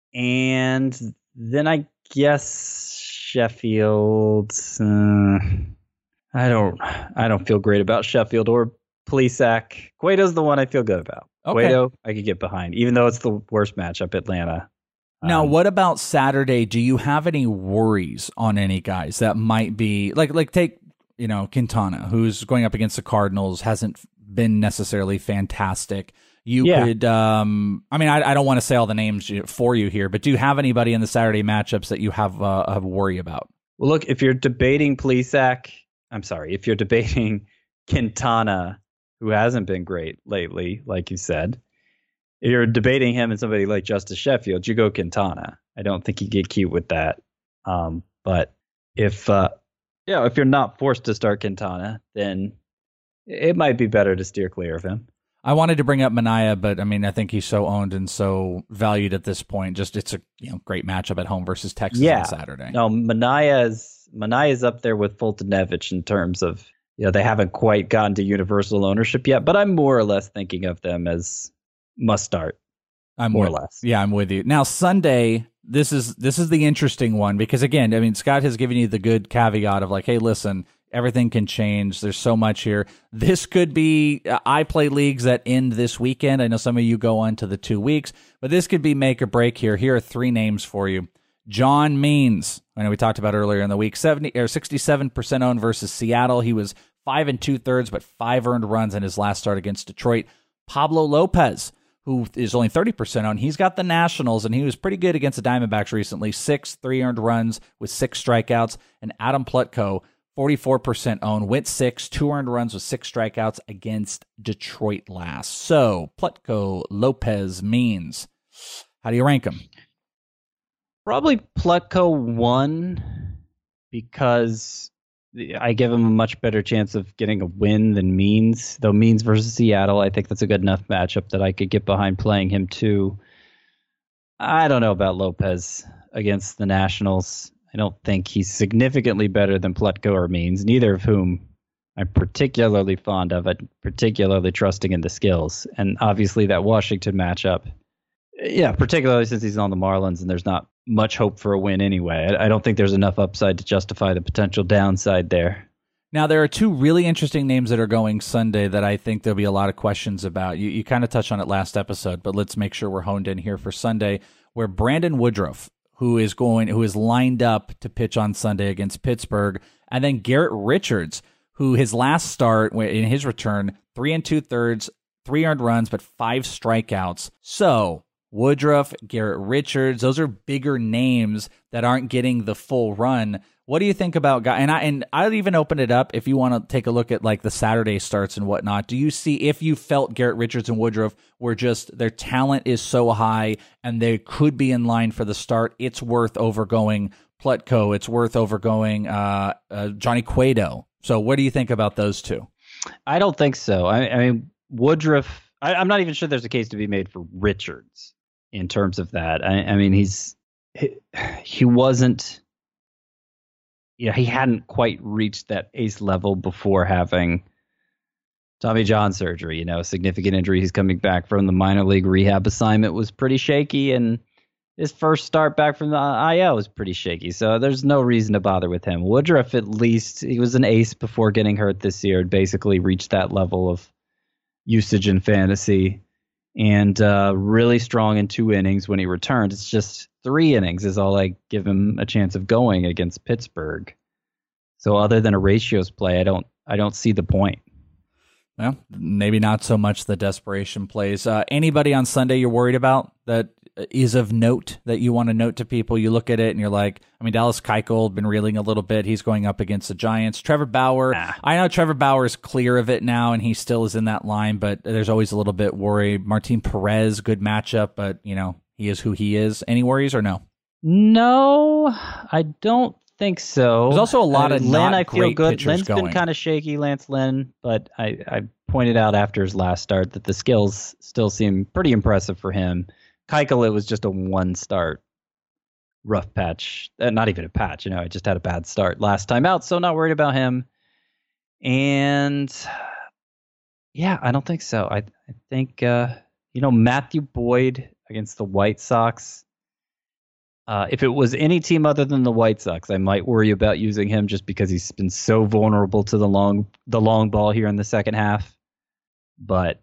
D: and then I guess Sheffield. Uh, I don't. I don't feel great about Sheffield or Plesac. Cueto's the one I feel good about.
C: Okay.
D: Cueto, I could get behind, even though it's the worst matchup, Atlanta.
C: Now,
D: Um,
C: what about Saturday? Do you have any worries on any guys that might be like, like take, you know, Quintana, who's going up against the Cardinals, hasn't been necessarily fantastic. You
D: Yeah.
C: could, um, I mean, I, I don't want to say all the names for you here, but do you have anybody in the Saturday matchups that you have uh, a worry about?
D: Well, look, if you're debating Plesac, I'm sorry, if you're debating Quintana, who hasn't been great lately, like you said, if you're debating him and somebody like Justice Sheffield, you go Quintana. I don't think you get cute with that. Um, but if, uh, you know, if you're not forced to start Quintana, then it might be better to steer clear of him.
C: I wanted to bring up Manaea, but I mean, I think he's so owned and so valued at this point. Just it's a you know great matchup at home versus Texas
D: Yeah.
C: on Saturday.
D: No, Manaea's Manaea's up there with Fultonevich in terms of, you know, they haven't quite gotten to universal ownership yet, but I'm more or less thinking of them as must start.
C: I'm
D: more or
C: with,
D: less.
C: Yeah, I'm with you. Now Sunday, this is this is the interesting one because again, I mean, Scott has given you the good caveat of like, hey, listen, everything can change. There's so much here. This could be. I play leagues that end this weekend. I know some of you go on to the two weeks, but this could be make or break here. Here are three names for you. John Means, I know we talked about earlier in the week, seventy or sixty-seven percent owned versus Seattle. He was five and two thirds, but five earned runs in his last start against Detroit. Pablo Lopez, who is only thirty percent owned. He's got the Nationals, and he was pretty good against the Diamondbacks recently. Six, three earned runs with six strikeouts. And Adam Plutko, forty-four percent owned, went six, two earned runs with six strikeouts against Detroit last. So Plutko, Lopez, Means. How do you rank them?
D: Probably Plutko one because I give him a much better chance of getting a win than Means. Though Means versus Seattle, I think that's a good enough matchup that I could get behind playing him too. I don't know about Lopez against the Nationals. I don't think he's significantly better than Plutko or Means, neither of whom I'm particularly fond of and particularly trusting in the skills. And obviously that Washington matchup, yeah, particularly since he's on the Marlins and there's not much hope for a win anyway. I, I don't think there's enough upside to justify the potential downside there.
C: Now, there are two really interesting names that are going Sunday that I think there'll be a lot of questions about. You, you kind of touched on it last episode, but let's make sure we're honed in here for Sunday, where Brandon Woodruff, who is going, who is lined up to pitch on Sunday against Pittsburgh, and then Garrett Richards, who his last start in his return, three and two thirds, three earned runs, but five strikeouts. So Woodruff, Garrett Richards, those are bigger names that aren't getting the full run. What do you think about guys? And I and I'll even open it up if you want to take a look at like the Saturday starts and whatnot. Do you see if you felt Garrett Richards and Woodruff were just their talent is so high and they could be in line for the start? It's worth overgoing Plutko. It's worth overgoing uh, uh, Johnny Cueto. So what do you think about those two?
D: I don't think so. I, I mean, Woodruff, I, I'm not even sure there's a case to be made for Richards in terms of that. I, I mean, he's he, he wasn't. Yeah, he hadn't quite reached that ace level before having Tommy John surgery, you know, significant injury. He's coming back from the minor league rehab assignment was pretty shaky, and his first start back from the I L was pretty shaky. So there's no reason to bother with him. Woodruff, at least, he was an ace before getting hurt this year, and basically reached that level of usage in fantasy, and uh, really strong in two innings when he returned. It's just three innings is all I give him a chance of going against Pittsburgh. So other than a ratios play, I don't I don't see the point.
C: Well, maybe not so much the desperation plays. Uh, anybody on Sunday you're worried about that is of note that you want to note to people? You look at it and you're like, I mean, Dallas Keuchel been reeling a little bit. He's going up against the Giants. Trevor Bauer, nah. I know Trevor Bauer is clear of it now, and he still is in that line, but there's always a little bit worry. Martin Perez, good matchup, but, you know, he is who he is. Any worries or no?
D: No, I don't think so.
C: There's also a lot of
D: uh, Lynn,
C: not
D: I feel
C: great
D: good.
C: pitchers
D: Lynn's
C: going.
D: been kind of shaky, Lance Lynn, but I, I pointed out after his last start that the skills still seem pretty impressive for him. Keuchel, it was just a one-start rough patch. Uh, not even a patch, you know, I just had a bad start last time out, so not worried about him. And, yeah, I don't think so. I, I think, uh, you know, Matthew Boyd against the White Sox, Uh, if it was any team other than the White Sox, I might worry about using him just because he's been so vulnerable to the long the long ball here in the second half. But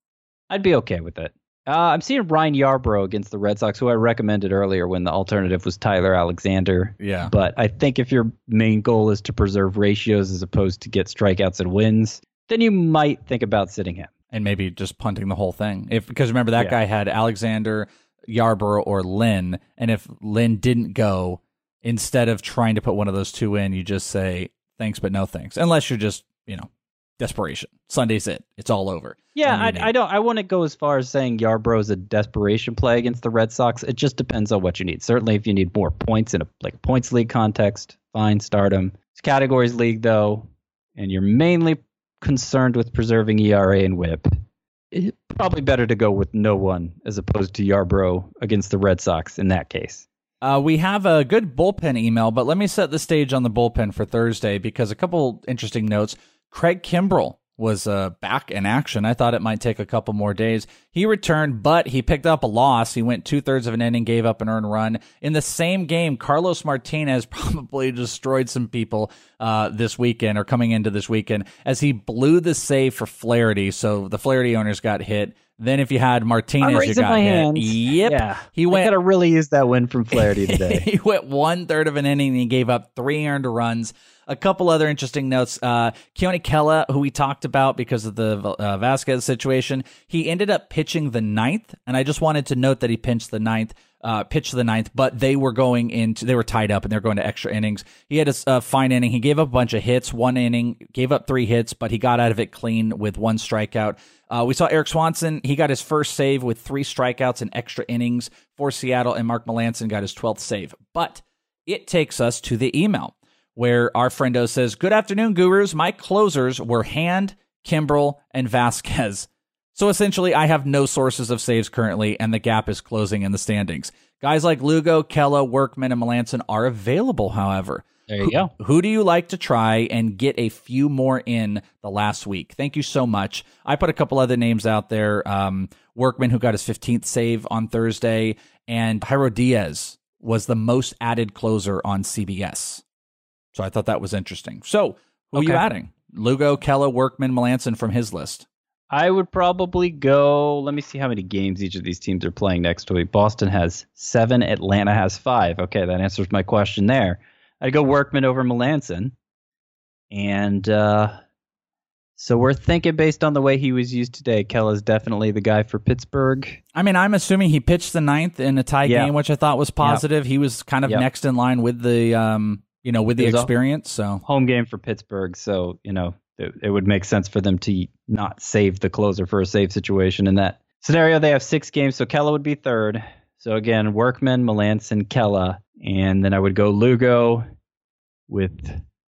D: I'd be okay with it. Uh, I'm seeing Ryan Yarbrough against the Red Sox, who I recommended earlier when the alternative was Tyler Alexander.
C: Yeah.
D: But I think if your main goal is to preserve ratios as opposed to get strikeouts and wins, then you might think about sitting him.
C: And maybe just punting the whole thing. If because remember, that
D: Yeah.
C: guy had Alexander, Yarbrough, or Lynn, and if Lynn didn't go, instead of trying to put one of those two in, you just say thanks but no thanks, unless you're just, you know, desperation. Sunday's it. It's all over.
D: Yeah,
C: And you
D: I,
C: need-
D: I don't. I wouldn't go as far as saying Yarbrough is a desperation play against the Red Sox. It just depends on what you need. Certainly, if you need more points in a like points league context, fine, start him. It's categories league though, and you're mainly concerned with preserving E R A and WHIP. It's probably better to go with no one as opposed to Yarbrough against the Red Sox in that case.
C: Uh, we have a good bullpen email, but let me set the stage on the bullpen for Thursday because a couple interesting notes. Craig Kimbrell was uh, back in action. I thought it might take a couple more days. He returned, but he picked up a loss. He went two-thirds of an inning, gave up an earned run. In the same game, Carlos Martinez probably destroyed some people uh, this weekend or coming into this weekend as he blew the save for Flaherty. So the Flaherty owners got hit. Then if you had Martinez,
D: I'm
C: you
D: raising
C: got
D: my
C: hit.
D: hands.
C: Yep.
D: Yeah.
C: He went.
D: I could have really used that win from Flaherty today.
C: He went one third of an inning and he gave up three earned runs. A couple other interesting notes. Uh, Keone Kela, who we talked about because of the uh, Vasquez situation, he ended up pitching the ninth, and I just wanted to note that he pitched the ninth, uh, pitched the ninth, but they were going into, they were tied up and they're going to extra innings. He had a uh, fine inning. He gave up a bunch of hits, one inning, gave up three hits, but he got out of it clean with one strikeout. Uh, we saw Eric Swanson. He got his first save with three strikeouts in extra innings for Seattle, and Mark Melancon got his twelfth save. But it takes us to the email, where our friendo says, "Good afternoon, gurus. My closers were Hand, Kimbrel, and Vasquez. So essentially, I have no sources of saves currently, and the gap is closing in the standings. Guys like Lugo, Kella, Workman, and Melanson are available, however.
D: There you
C: who,
D: go.
C: Who do you like to try and get a few more in the last week? Thank you so much. I put a couple other names out there. Um, Workman, who got his fifteenth save on Thursday, and Jairo Diaz was the most added closer on C B S. So I thought that was interesting. So who
D: Okay.
C: are you adding? Lugo, Kella, Workman, Melanson from his list.
D: I would probably go. Let me see how many games each of these teams are playing next week. Boston has seven. Atlanta has five. Okay, that answers my question there. I'd go Workman over Melanson. And uh, so we're thinking based on the way he was used today, Kella's definitely the guy for Pittsburgh.
C: I mean, I'm assuming he pitched the ninth in a tie
D: Yeah.
C: game, which I thought was positive. He was kind of
D: Yep.
C: next in line with the, um, you know, with the
D: It was a-
C: experience. So
D: Home game for Pittsburgh, so, you know, it, it would make sense for them to not save the closer for a save situation in that scenario. They have six games, so Kella would be third. So again, Workman, Melanson, Kella, and then I would go Lugo with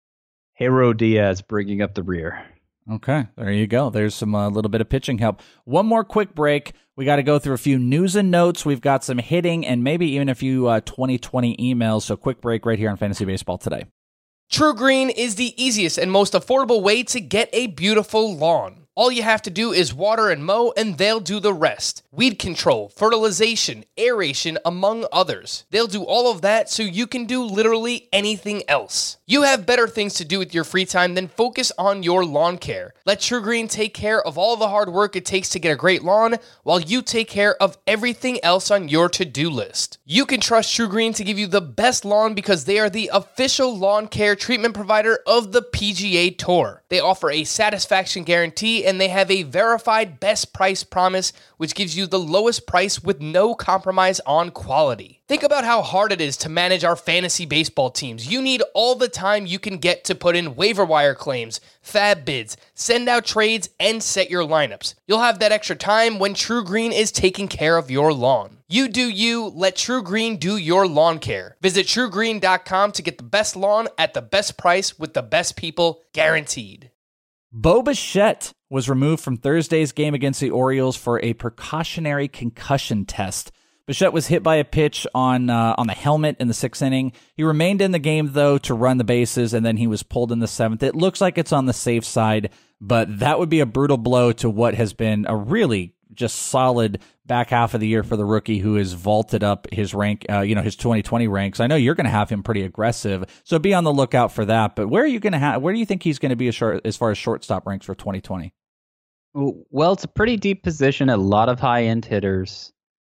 D: Jairo Diaz bringing up the rear.
C: okay, there you go. There's some a uh, little bit of pitching help. One more quick break. We got to go through a few news and notes. We've got some hitting and maybe even a few uh, twenty twenty emails. So quick break right here on Fantasy Baseball Today.
E: True Green is the easiest and most affordable way to get a beautiful lawn. All you have to do is water and mow, and they'll do the rest. Weed control, fertilization, aeration, among others. They'll do all of that so you can do literally anything else. You have better things to do with your free time than focus on your lawn care. Let True Green take care of all the hard work it takes to get a great lawn, while you take care of everything else on your to-do list. You can trust True Green to give you the best lawn because they are the official lawn care treatment provider of the P G A Tour. They offer a satisfaction guarantee, and they have a verified best price promise, which gives you the lowest price with no compromise on quality. Think about how hard it is to manage our fantasy baseball teams. You need all the time you can get to put in waiver wire claims, fab bids, send out trades, and set your lineups. You'll have that extra time when True Green is taking care of your lawn. You do you, let True Green do your lawn care. Visit true green dot com to get the best lawn at the best price with the best people, guaranteed.
C: Bo Bichette was removed from Thursday's game against the Orioles for a precautionary concussion test. Bichette was hit by a pitch on uh, on the helmet in the sixth inning. He remained in the game, though, to run the bases, and then he was pulled in the seventh. It looks like it's on the safe side, but that would be a brutal blow to what has been a really just solid back half of the year for the rookie who has vaulted up his rank, uh, you know, his twenty twenty ranks. I know you're going to have him pretty aggressive, so be on the lookout for that. But where are you going to have? Where do you think he's going to be as, short, as far as shortstop ranks for twenty twenty?
D: Well, it's a pretty deep position, a lot of high-end hitters.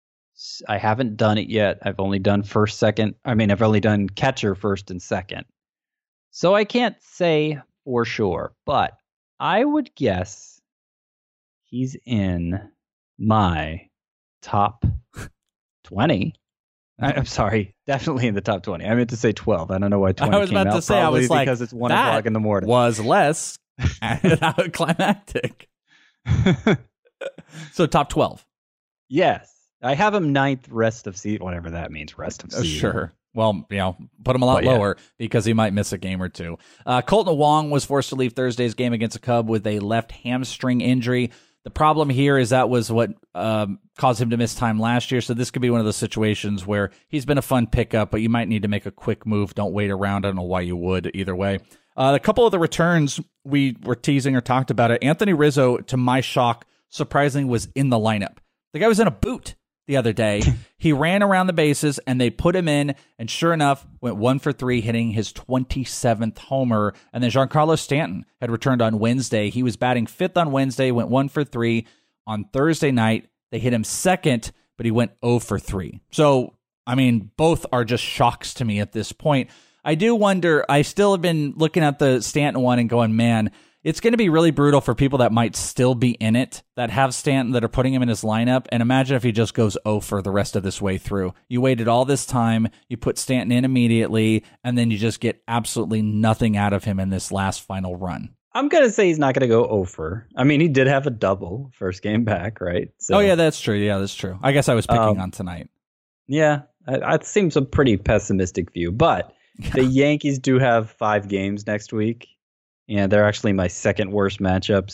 D: I haven't done it yet. I've only done first, second. I mean, I've only done catcher first and second. So I can't say for sure, but I would guess he's in my top twenty. I, I'm sorry, definily in the top twenty. I meant to say twelve. I don't know why twenty
C: I was
D: came
C: about
D: out.
C: to say, I
D: Probably
C: was like,
D: because it's one
C: that
D: o'clock in the morning.
C: was less climactic. So top twelve.
D: Yes. I have him ninth rest of season, whatever that means, rest of
C: Oh,
D: season.
C: sure. Well, you know, put him a lot
D: But, yeah.
C: lower because he might miss a game or two. Uh, Colton Wong was forced to leave Thursday's game against a Cub with a left hamstring injury. The problem here is that was what um, caused him to miss time last year. So this could be one of those situations where he's been a fun pickup, but you might need to make a quick move. Don't wait around. I don't know why you would either way. Uh, a couple of the returns we were teasing or talked about it. Anthony Rizzo, to my shock, surprisingly was in the lineup. The guy was in a boot the other day. He ran around the bases and they put him in, and sure enough, went one for three, hitting his twenty-seventh homer. And then Giancarlo Stanton had returned on Wednesday. He was batting fifth on Wednesday, went one for three. On Thursday night, they hit him second, but he went oh for three. So, I mean, both are just shocks to me at this point. I do wonder, I still have been looking at the Stanton one and going, man, it's going to be really brutal for people that might still be in it, that have Stanton, that are putting him in his lineup. And imagine if he just goes oh for the rest of this way through. You waited all this time, you put Stanton in immediately, and then you just get absolutely nothing out of him in this last final run.
D: I'm going to say he's not going to go over. I mean, he did have a double first game back, right? So,
C: oh, yeah, that's true. Yeah, that's true. I guess I was picking
D: Um,
C: on tonight.
D: Yeah, that seems a pretty pessimistic view. But the Yankees do have five games next week. And they're actually my second worst matchups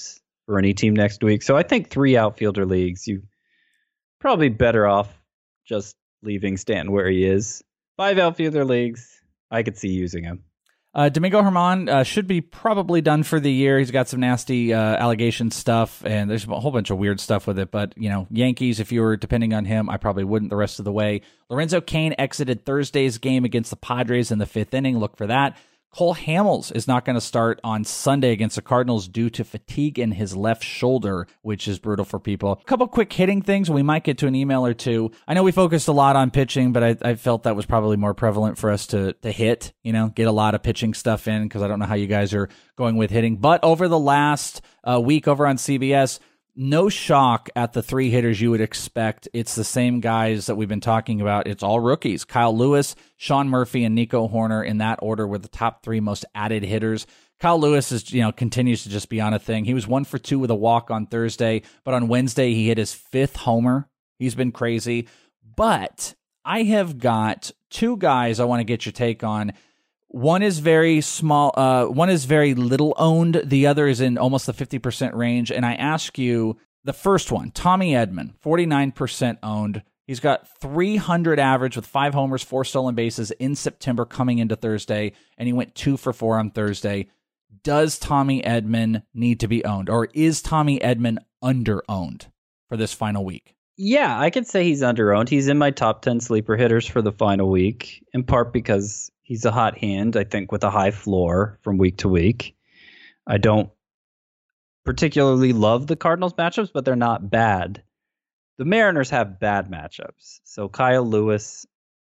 D: for any team next week. So I think three outfielder leagues, you probably better off just leaving Stanton where he is. Five outfielder leagues, I could see using him.
C: Uh, Domingo Germán uh, should be probably done for the year. He's got some nasty uh, allegation stuff, and there's a whole bunch of weird stuff with it. But, you know, Yankees, if you were depending on him, I probably wouldn't the rest of the way. Lorenzo Cain exited Thursday's game against the Padres in the fifth inning. Look for that. Cole Hamels is not going to start on Sunday against the Cardinals due to fatigue in his left shoulder, which is brutal for people. A couple quick hitting things. We might get to an email or two. I know we focused a lot on pitching, but I, I felt that was probably more prevalent for us to, to hit, you know, get a lot of pitching stuff in because I don't know how you guys are going with hitting. But over the last uh, week over on C B S, no shock at the three hitters you would expect. It's the same guys that we've been talking about. It's all rookies. Kyle Lewis, Sean Murphy, and Nico Horner in that order were the top three most added hitters. Kyle Lewis is, you know, continues to just be on a thing. He was one for two with a walk on Thursday, but on Wednesday he hit his fifth homer. He's been crazy. But I have got two guys I want to get your take on. One is very small. Uh, one is very little owned. The other is in almost the fifty percent range. And I ask you, the first one, Tommy Edman, forty-nine percent owned. He's got three hundred average with five homers, four stolen bases in September coming into Thursday, and he went two for four on Thursday. Does Tommy Edman need to be owned, or is Tommy Edman under-owned for this final week?
D: Yeah, I could say he's under-owned. He's in my top ten sleeper hitters for the final week, in part because he's a hot hand, I think, with a high floor from week to week. I don't particularly love the Cardinals matchups, but they're not bad. The Mariners have bad matchups. So Kyle Lewis,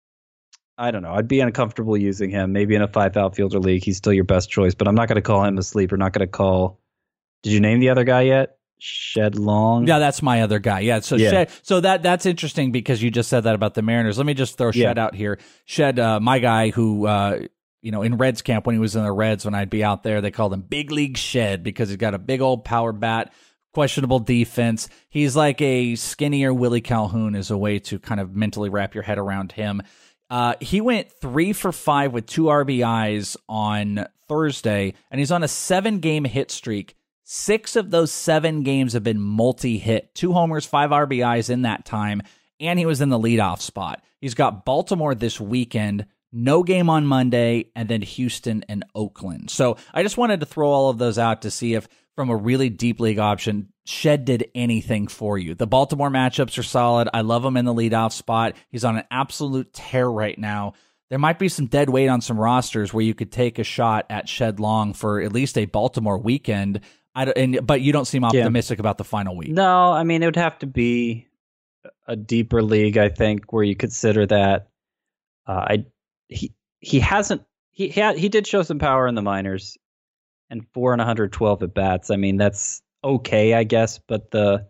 D: I don't know. I'd be uncomfortable using him. Maybe in a five outfielder league, he's still your best choice, but I'm not going to call him a sleeper. Not going to call. Did you name the other guy yet? Shed Long.
C: Yeah, that's my other guy. Yeah, so
D: Yeah.
C: Shed. So that that's interesting because you just said that about the Mariners. Let me just throw Shed
D: Yeah.
C: out here. Shed, uh, my guy, who uh, you know, in Reds camp when he was in the Reds, when I'd be out there, they called him Big League Shed because he's got a big old power bat, questionable defense. He's like a skinnier Willie Calhoun, is a way to kind of mentally wrap your head around him. Uh, he went three for five with two R B Is on Thursday, and he's on a seven-game hit streak. Six of those seven games have been multi-hit. Two homers, five R B Is in that time, and he was in the leadoff spot. He's got Baltimore this weekend, no game on Monday, and then Houston and Oakland. So I just wanted to throw all of those out to see if, from a really deep league option, Shed did anything for you. The Baltimore matchups are solid. I love him in the leadoff spot. He's on an absolute tear right now. There might be some dead weight on some rosters where you could take a shot at Shed Long for at least a Baltimore weekend. I don't, and, but you don't seem optimistic yeah. about the final week.
D: No, I mean, it would have to be a deeper league, I think, where you consider that. Uh, I he he hasn't he he, had, he did show some power in the minors, and four and one hundred twelve at bats. I mean, that's okay, I guess, but the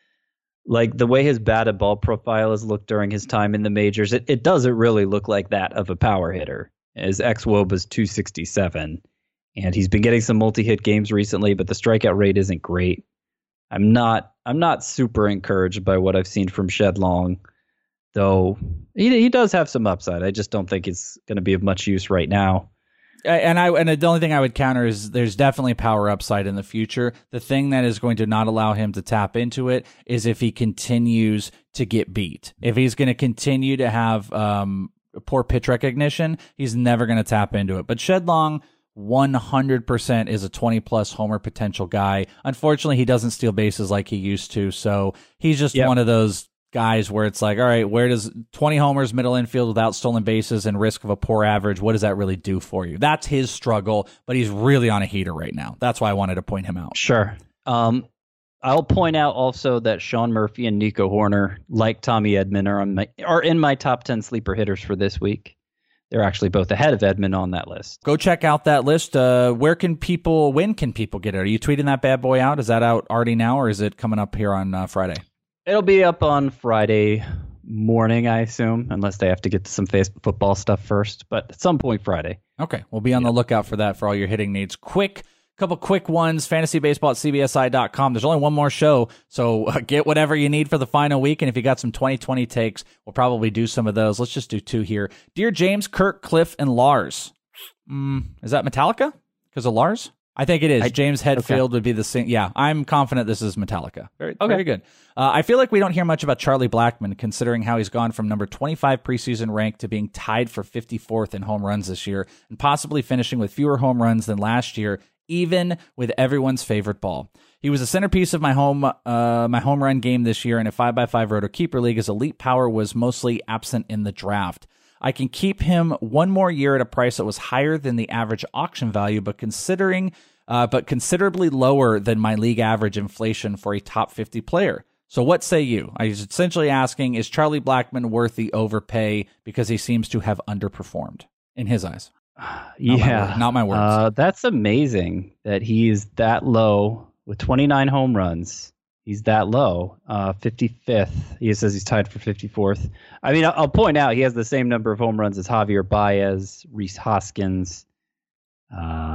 D: like the way his batted ball profile has looked during his time in the majors, it, it doesn't really look like that of a power hitter. His xWOB W O B is two sixty-seven. And he's been getting some multi-hit games recently, but the strikeout rate isn't great. I'm not I'm not super encouraged by what I've seen from Shed Long, though he he does have some upside. I just don't think it's going to be of much use right now.
C: And I and the only thing I would counter is there's definitely power upside in the future. The thing that is going to not allow him to tap into it is if he continues to get beat. If he's going to continue to have um, poor pitch recognition, he's never going to tap into it. But Shed Long, one hundred percent is a twenty-plus homer potential guy. Unfortunately, he doesn't steal bases like he used to, so he's just yep. one of those guys where it's like, all right, where does twenty homers, middle infield without stolen bases and risk of a poor average, what does that really do for you? That's his struggle, but he's really on a heater right now. That's why I wanted to point him out.
D: Sure. Um, I'll point out also that Sean Murphy and Nico Horner, like Tommy Edman, are, on my, are in my top ten sleeper hitters for this week. They're actually both ahead of Edman on that list.
C: Go check out that list. Uh, where can people, when can people get it? Are you tweeting that bad boy out? Is that out already now, or is it coming up here on uh, Friday?
D: It'll be up on Friday morning, I assume, unless they have to get to some face football stuff first, but at some point Friday.
C: Okay, we'll be on the lookout for that for all your hitting needs. Quick, couple quick ones, fantasy baseball at C B S I dot com. There's only one more show, so uh, get whatever you need for the final week, and if you got some twenty twenty takes, we'll probably do some of those. Let's just do two here. Dear James, Kirk, Cliff, and Lars. Mm, is that Metallica? Because of Lars? I think it is.
D: I-
C: James Hetfield would be the same. Yeah, I'm confident this is Metallica. Very,
D: Okay.
C: very good. Uh, I feel like we don't hear much about Charlie Blackmon, considering how he's gone from number twenty-five preseason rank to being tied for fifty-fourth in home runs this year, and possibly finishing with fewer home runs than last year, even with everyone's favorite ball. He was a centerpiece of my home uh, my home run game this year in a five by five Roto Keeper League, as elite power was mostly absent in the draft. I can keep him one more year at a price that was higher than the average auction value, but considering, uh, but considerably lower than my league average inflation for a top fifty player. So what say you? I was essentially asking, is Charlie Blackmon worth the overpay because he seems to have underperformed in his eyes? Not my
D: yeah,
C: word- not my words.
D: Uh, that's amazing that he is that low with twenty-nine home runs. He's that low, uh, fifty-fifth. He says he's tied for fifty-fourth. I mean, I'll, I'll point out he has the same number of home runs as Javier Baez, Rhys Hoskins. Uh,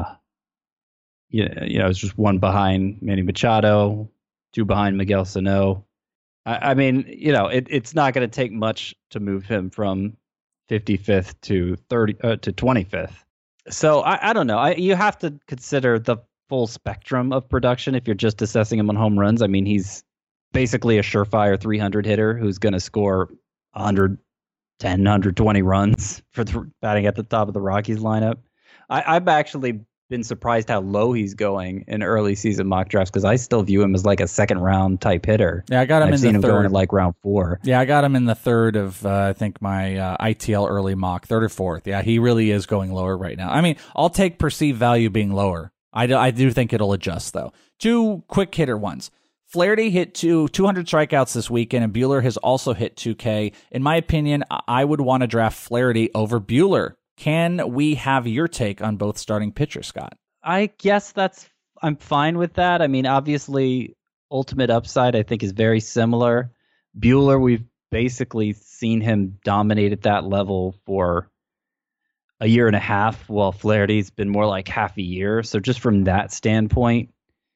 D: yeah, you know, it's just one behind Manny Machado, two behind Miguel Sano. I, I mean, you know, it, it's not going to take much to move him from fifty-fifth to thirty uh, to twenty-fifth. So I, I don't know. I, you have to consider the full spectrum of production if you're just assessing him on home runs. I mean, he's basically a surefire three hundred hitter who's going to score one hundred ten, one hundred twenty runs for the, batting at the top of the Rockies lineup. I, I've actually been surprised how low he's going in early season mock drafts because I still view him as like a second round type hitter.
C: Yeah, I got him
D: I've
C: in
D: seen
C: the
D: him going
C: third.
D: in like round four.
C: Yeah, I got him in the third of, uh, I think, my uh, I T L early mock, third or fourth. Yeah, he really is going lower right now. I mean, I'll take perceived value being lower. I do, I do think it'll adjust, though. Two quick hitter ones. Flaherty hit two, two hundred strikeouts this weekend, and Buehler has also hit two K. In my opinion, I would want to draft Flaherty over Buehler. Can we have your take on both starting pitchers, Scott?
D: I guess that's I'm fine with that. I mean, obviously, ultimate upside I think is very similar. Buehler, we've basically seen him dominate at that level for a year and a half, while Flaherty's been more like half a year. So just from that standpoint,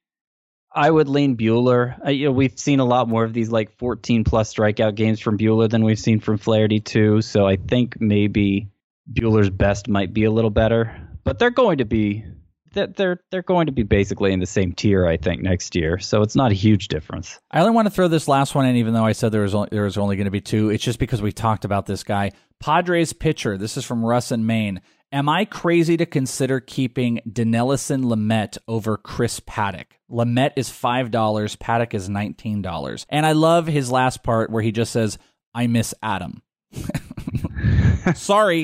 D: I would lean Buehler. Uh, you know, we've seen a lot more of these like fourteen plus strikeout games from Buehler than we've seen from Flaherty too. So I think maybe Buehler's best might be a little better, but they're going to be they're they're going to be basically in the same tier, I think, next year. So it's not a huge difference.
C: I only want to throw this last one in, even though I said there was only, there was only going to be two. It's just because we talked about this guy. Padres pitcher. This is from Russ in Maine. Am I crazy to consider keeping Dinelson Lamet over Chris Paddock? Lamet is five dollars. Paddock is nineteen dollars. And I love his last part where he just says, I miss Adam. Sorry.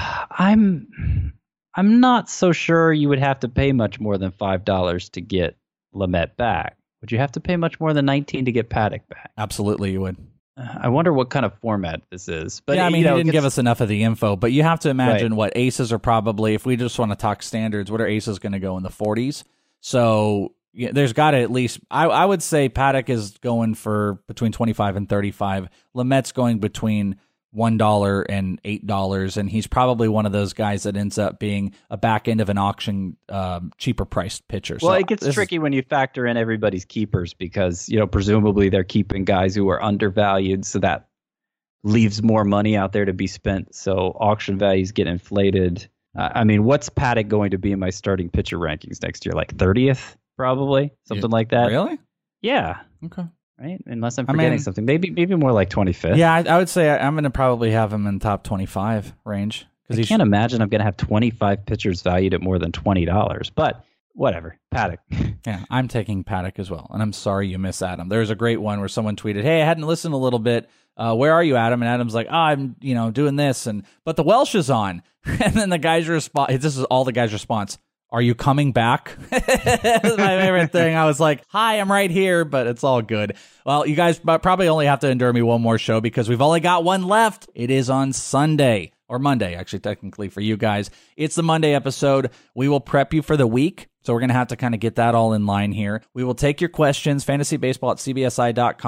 D: I'm I'm not so sure you would have to pay much more than five dollars to get Lamet back. Would you have to pay much more than nineteen to get Paddock back?
C: Absolutely, you would.
D: I wonder what kind of format this is. But
C: yeah, I mean,
D: you know,
C: he didn't
D: it's-
C: give us enough of the info, but you have to imagine
D: Right.
C: what aces are probably, if we just want to talk standards, what are aces going to go in the forties? So yeah, there's got to at least, I, I would say Paddock is going for between twenty-five and thirty-five. Lamet's going between one dollar and eight dollars, and he's probably one of those guys that ends up being a back end of an auction, um, cheaper priced pitcher.
D: Well,
C: So
D: it gets
C: this is-
D: tricky when you factor in everybody's keepers because, you know, presumably they're keeping guys who are undervalued, so that leaves more money out there to be spent. So auction values get inflated. Uh, I mean, what's Paddock going to be in my starting pitcher rankings next year? Like thirtieth, probably? Something like that.
C: Really?
D: Yeah.
C: Okay.
D: Right? Unless I'm
C: I
D: forgetting
C: mean-
D: something. Maybe maybe more like twenty-fifth.
C: Yeah, I, I would say I, I'm going to probably have him in top twenty-five range.
D: I
C: he's
D: can't imagine I'm going to have twenty-five pitchers valued at more than twenty dollars. But whatever. Paddock.
C: Yeah, I'm taking Paddock as well. And I'm sorry you miss Adam. There's a great one where someone tweeted, hey, I hadn't listened a little bit. Uh, where are you, Adam? And Adam's like, oh, I'm, you know, doing this. And but the Welsh is on. And then the guy's response, this is all the guy's response. Are you coming back? That's my favorite thing. I was like, hi, I'm right here, but it's all good. Well, you guys probably only have to endure me one more show because we've only got one left. It is on Sunday. Or Monday, actually, technically, for you guys. It's the Monday episode. We will prep you for the week, so we're going to have to kind of get that all in line here. We will take your questions, fantasy baseball at c b s i dot com.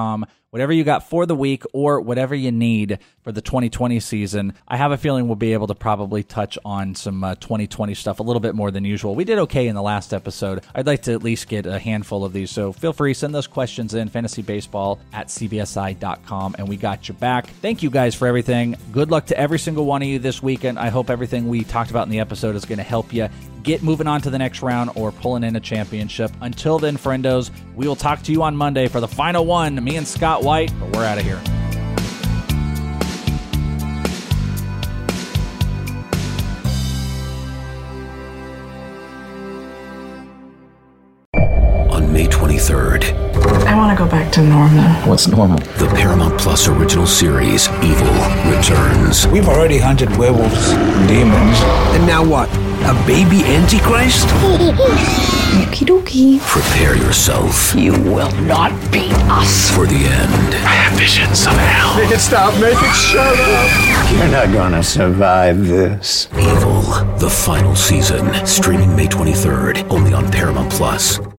C: whatever you got for the week or whatever you need for the twenty twenty season. I have a feeling we'll be able to probably touch on some uh, twenty twenty stuff a little bit more than usual. We did okay in the last episode. I'd like to at least get a handful of these, so feel free, send those questions in, fantasybaseball at c b s i dot com, and we got your back. Thank you guys for everything. Good luck to every single one of you this weekend. I hope everything we talked about in the episode is going to help you get moving on to the next round or pulling in a championship. Until then, friendos, we will talk to you on Monday for the final one. Me and Scott White, but we're out of here.
F: On May twenty-third,
G: I want to go back to normal.
H: What's normal?
F: the Paramount Plus original series, Evil, returns.
H: We've already hunted werewolves and demons.
I: And now what? A baby Antichrist?
G: Okie dokie.
F: Prepare yourself
J: You will not beat us.
F: for the end.
I: I have visions of hell. Make it stop. Make it shut up.
H: You're not gonna survive this.
F: Evil, the final season, streaming May twenty-third, only on Paramount Plus.